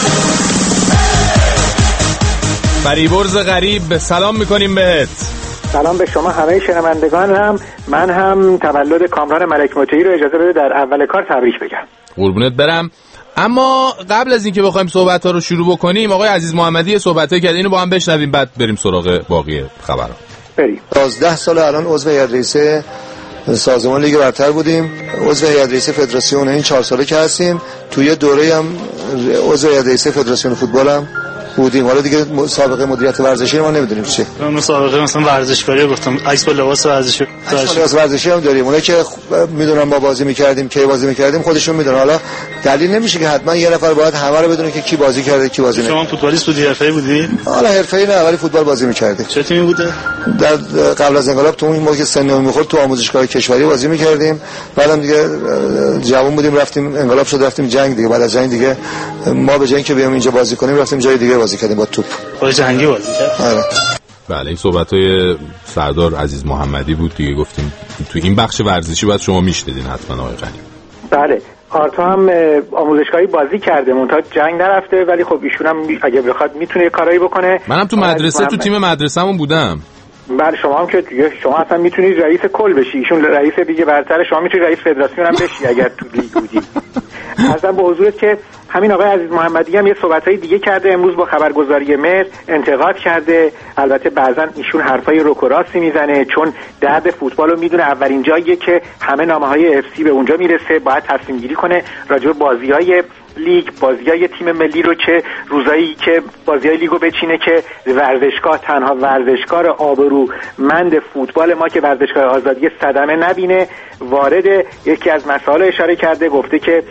فریبرز غریب سلام میکنیم بهت. سلام به شما همه شنوندگان. من هم تولد کامران ملک مطیعی رو اجازه بده در اول کار تبریک بگم. قربونت برم. اما قبل از اینکه بخوایم صحبت‌ها رو شروع بکنیم، آقای عزیز محمدی صحبت‌ها کرد، اینو با هم بشنویم بعد بریم سراغ باقی خبرها. بریم. 12 سال الان عضو هیئت رئیسه سازمان لیگ برتر بودیم، عضو هیئت رئیسه فدراسیون این 4 ساله که هستیم. توی دوره هم عضو هیئت رئیسه فدراسیون فوتبال هم بودیم. حالا دیگه سابقه مدیریت ورزشی ما نمیدونیم چیه. من سابقه مثلا ورزشکاری گفتم، عکس با لباس ورزشی. لباس ورزشی هم داریم. اونایی که میدونن ما بازی می‌کردیم، کی بازی می‌کردیم، خودشون میدونن. حالا دلیل نمیشه که حتما یه نفر باید همه رو بدونه که کی بازی کرده کی بازی نکرده. شما فوتبالیست بودی، حرفه‌ای بودی؟ حالا حرفه‌ای نه، ولی فوتبال بازی می‌کردیم. چه تیمی بوده؟ در قبل از انقلاب تو اون موقع که سنمون می‌خورد تو آموزشگاه کشوری بازی می‌کردیم. بعدم دیگه جوان بودیم رفتیم، انقلاب شد رفتیم جنگ دیگه. بعد از جنگ دیگه ما به جای اینکه بیام اینجا بازی کنیم رفتیم جای دیگه بازی کردیم با توپ. جنگی بازی کرد. آره. بله این صحبت‌های سردار عزیز محمدی بود دیگه. گفتیم تو این بخش ورزشی باید شما میشنیدین حتما آقای غنی. بله آرتا هم آموزشگاهی بازی کرده منتها جنگ نرفته، ولی خب ایشون هم اگه بخواد میتونه کارایی بکنه. منم تو مدرسه تو تیم مدرسه‌مون بودم. بله شما هم که دیگه شما اصلا میتونید رئیس کل بشی، ایشون رئیس دیگه برتر، شما میتونید رئیس فدراسیون هم بشی اگر تو لیگ بودی. اصلا به حضورت که همین آقای عزیز محمدی هم یه صحبت‌های دیگه کرده امروز با خبرگزاری مهر، انتقاد کرده. البته بعضن ایشون حرفای روک و راستی میزنه چون درد فوتبال رو میدونه، اولین جاییه که همه نامه‌های اف سی به اونجا میرسه، باید تصمیم گیری کنه راجع به بازی‌های لیگ، بازی‌های تیم ملی رو که روزایی که بازی‌های لیگو بچینه که ورزشگاه تنها ورزشکار آبرومند فوتبال ما که ورزشگاه آزادی صدمه نبینه. وارد یکی از مسائل اشاره کرده، گفته که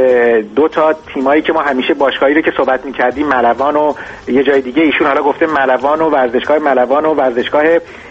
2 تا تیمایی که ما همیشه باشگاهی رو که صحبت می‌کردیم ملوان و یه جای دیگه، ایشون حالا گفته ملوان و ورزشگاه ملوان و ورزشگاه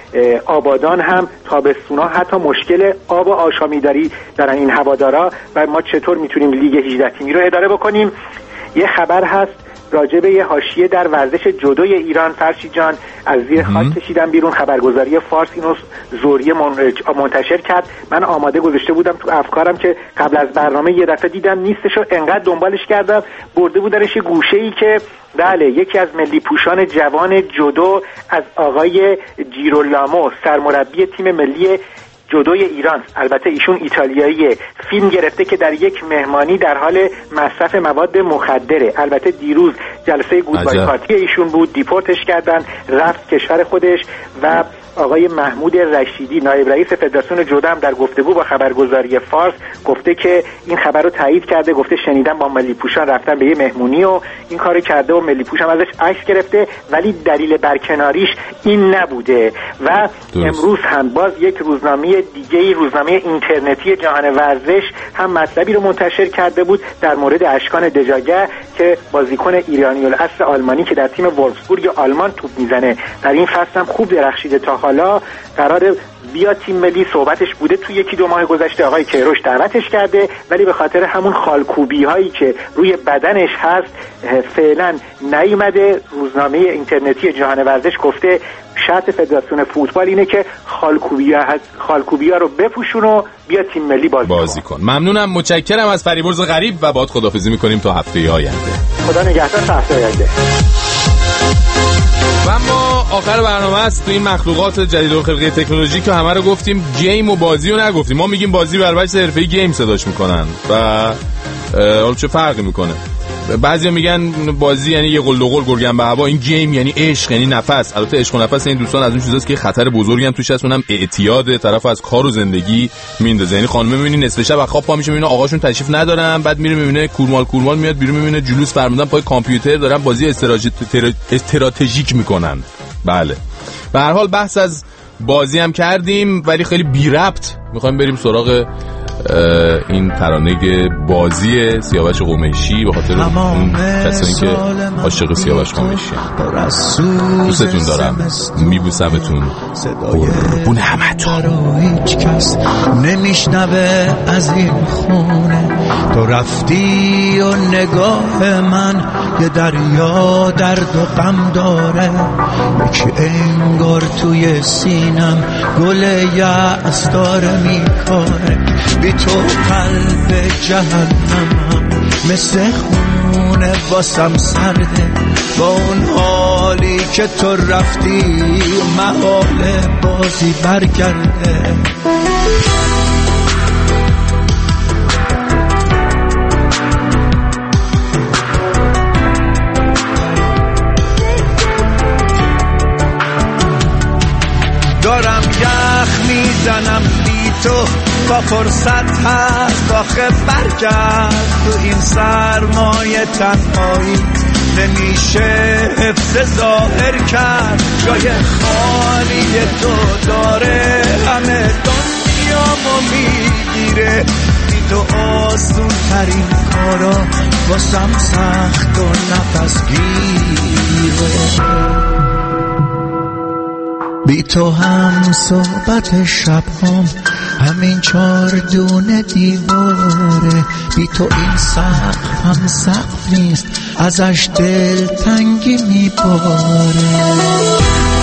آبادان هم تابستونا حتی مشکل آب و آشامیداری دارن این هوادارا و ما چطور میتونیم لیگ 18 تیمی رو اداره بکنیم. یه خبر هست راجع به یه حاشیه در ورزش جودوی ایران. فرشید جان از زیر خاک کشیدن بیرون، خبرگزاری فارس اینو زوریه منتشر کرد. من آماده گذاشته بودم تو افکارم که قبل از برنامه یه دفعه دیدم نیستشو، انقدر دنبالش کردم برده بودنش یه گوشه‌ای که بله یکی از ملی پوشان جوان جودو از آقای جیرولامو سرمربی تیم ملی جودوی ایران، البته ایشون ایتالیاییه، فیلم گرفته که در یک مهمانی در حال مصرف مواد مخدره. البته دیروز جلسه گودبای پارتی ایشون بود، دیپورتش کردن رفت کشور خودش. و آقای محمود رشیدی نایب رئیس فدراسیون جودو هم در گفتگو با خبرگزاری فارس گفته که این خبر رو تایید کرده، گفته شنیدم با ملی پوشان رفتن به یه مهمونی و این کارو کرده و ملی پوش هم ازش عکس گرفته، ولی دلیل برکناریش این نبوده. و امروز هم باز یک روزنامه دیگه، روزنامه اینترنتی جهان ورزش هم مطلبی رو منتشر کرده بود در مورد اشکان دژاگه که بازیکن ایرانی الاصل آلمانی که در تیم وولفسبورگ آلمان توپ میزنه، در این فصل هم خوب درخشیده. تا حالا قراره بیا تیم ملی، صحبتش بوده تو 1-2 ماه گذشته آقای کیروش دعوتش کرده، ولی به خاطر همون خالکوبی هایی که روی بدنش هست فعلا نیومده. روزنامه اینترنتی جهان ورزش گفته شرط فدراسیون فوتبال اینه که خالکوبی ها رو بپوشون و بیا تیم ملی بازی کن. ممنونم، متشکرم از فریبرز غریب و باهات خداحافظی میکنیم تا هفته آینده. خدا نگهدار تا هفته آینده. و ما آخر برنامه است. تو این مخلوقات جدید و خلقی تکنولوژی که همه رو گفتیم، گیم و بازی رو نگفتیم. ما میگیم بازی، بر بحث حرفه‌ای گیم صداش میکنن و حالا چه فرقی میکنه؟ بعضیا میگن بازی یعنی یه قل و قل گرگن به هوا، این گیم یعنی عشق، یعنی نفس. البته عشق و نفس این دوستان از اون چیزاست که خطر بزرگی هم توش هست، اونم اعتیاد طرف از کار و زندگی میندازه. یعنی خانم میبینی نصف شب خواب پا میشه، میبینه آقاشون تشریف ندارن، بعد میره میبینه کورمال میاد بیرون، میبینه جلوس فرمودن پای کامپیوتر دارن بازی استراتژیک میکنن. بله به هر حال بحث از بازی هم کردیم ولی خیلی بی ربط میخوایم بریم سراغ این ترانه بازی سیاوش قمیشی به خاطر اون کسانی که عاشق سیاوش قمیشی هستن. دوستتون دارم، میبوسمتون، قربون همتون. هیچ کس نمیشنوه از این خونه، تو رفتی و نگاه من یه دریا درد و غم داره، یکی انگار توی سینم گل یأس داره میکاره. بی تو قلب جهنمم مثل خون خونه واسم سرده، با اون حالی که تو رفتی محال بازی برگرده. دارم یخ میزنم بی تو تا فرصت هست آخه برگرد، تو این سرمایه تنهایی نمیشه حفظ ظاهر کرد. جای خالی تو داره همه دنیامو میگیره، بی تو آسون ترین کارا واسم سخت و نفس گیره. بی تو هم صحبت شب هم همین 4 دونه دیواره، بی تو این سقف هم سقف نیست ازش دل تنگی میباره.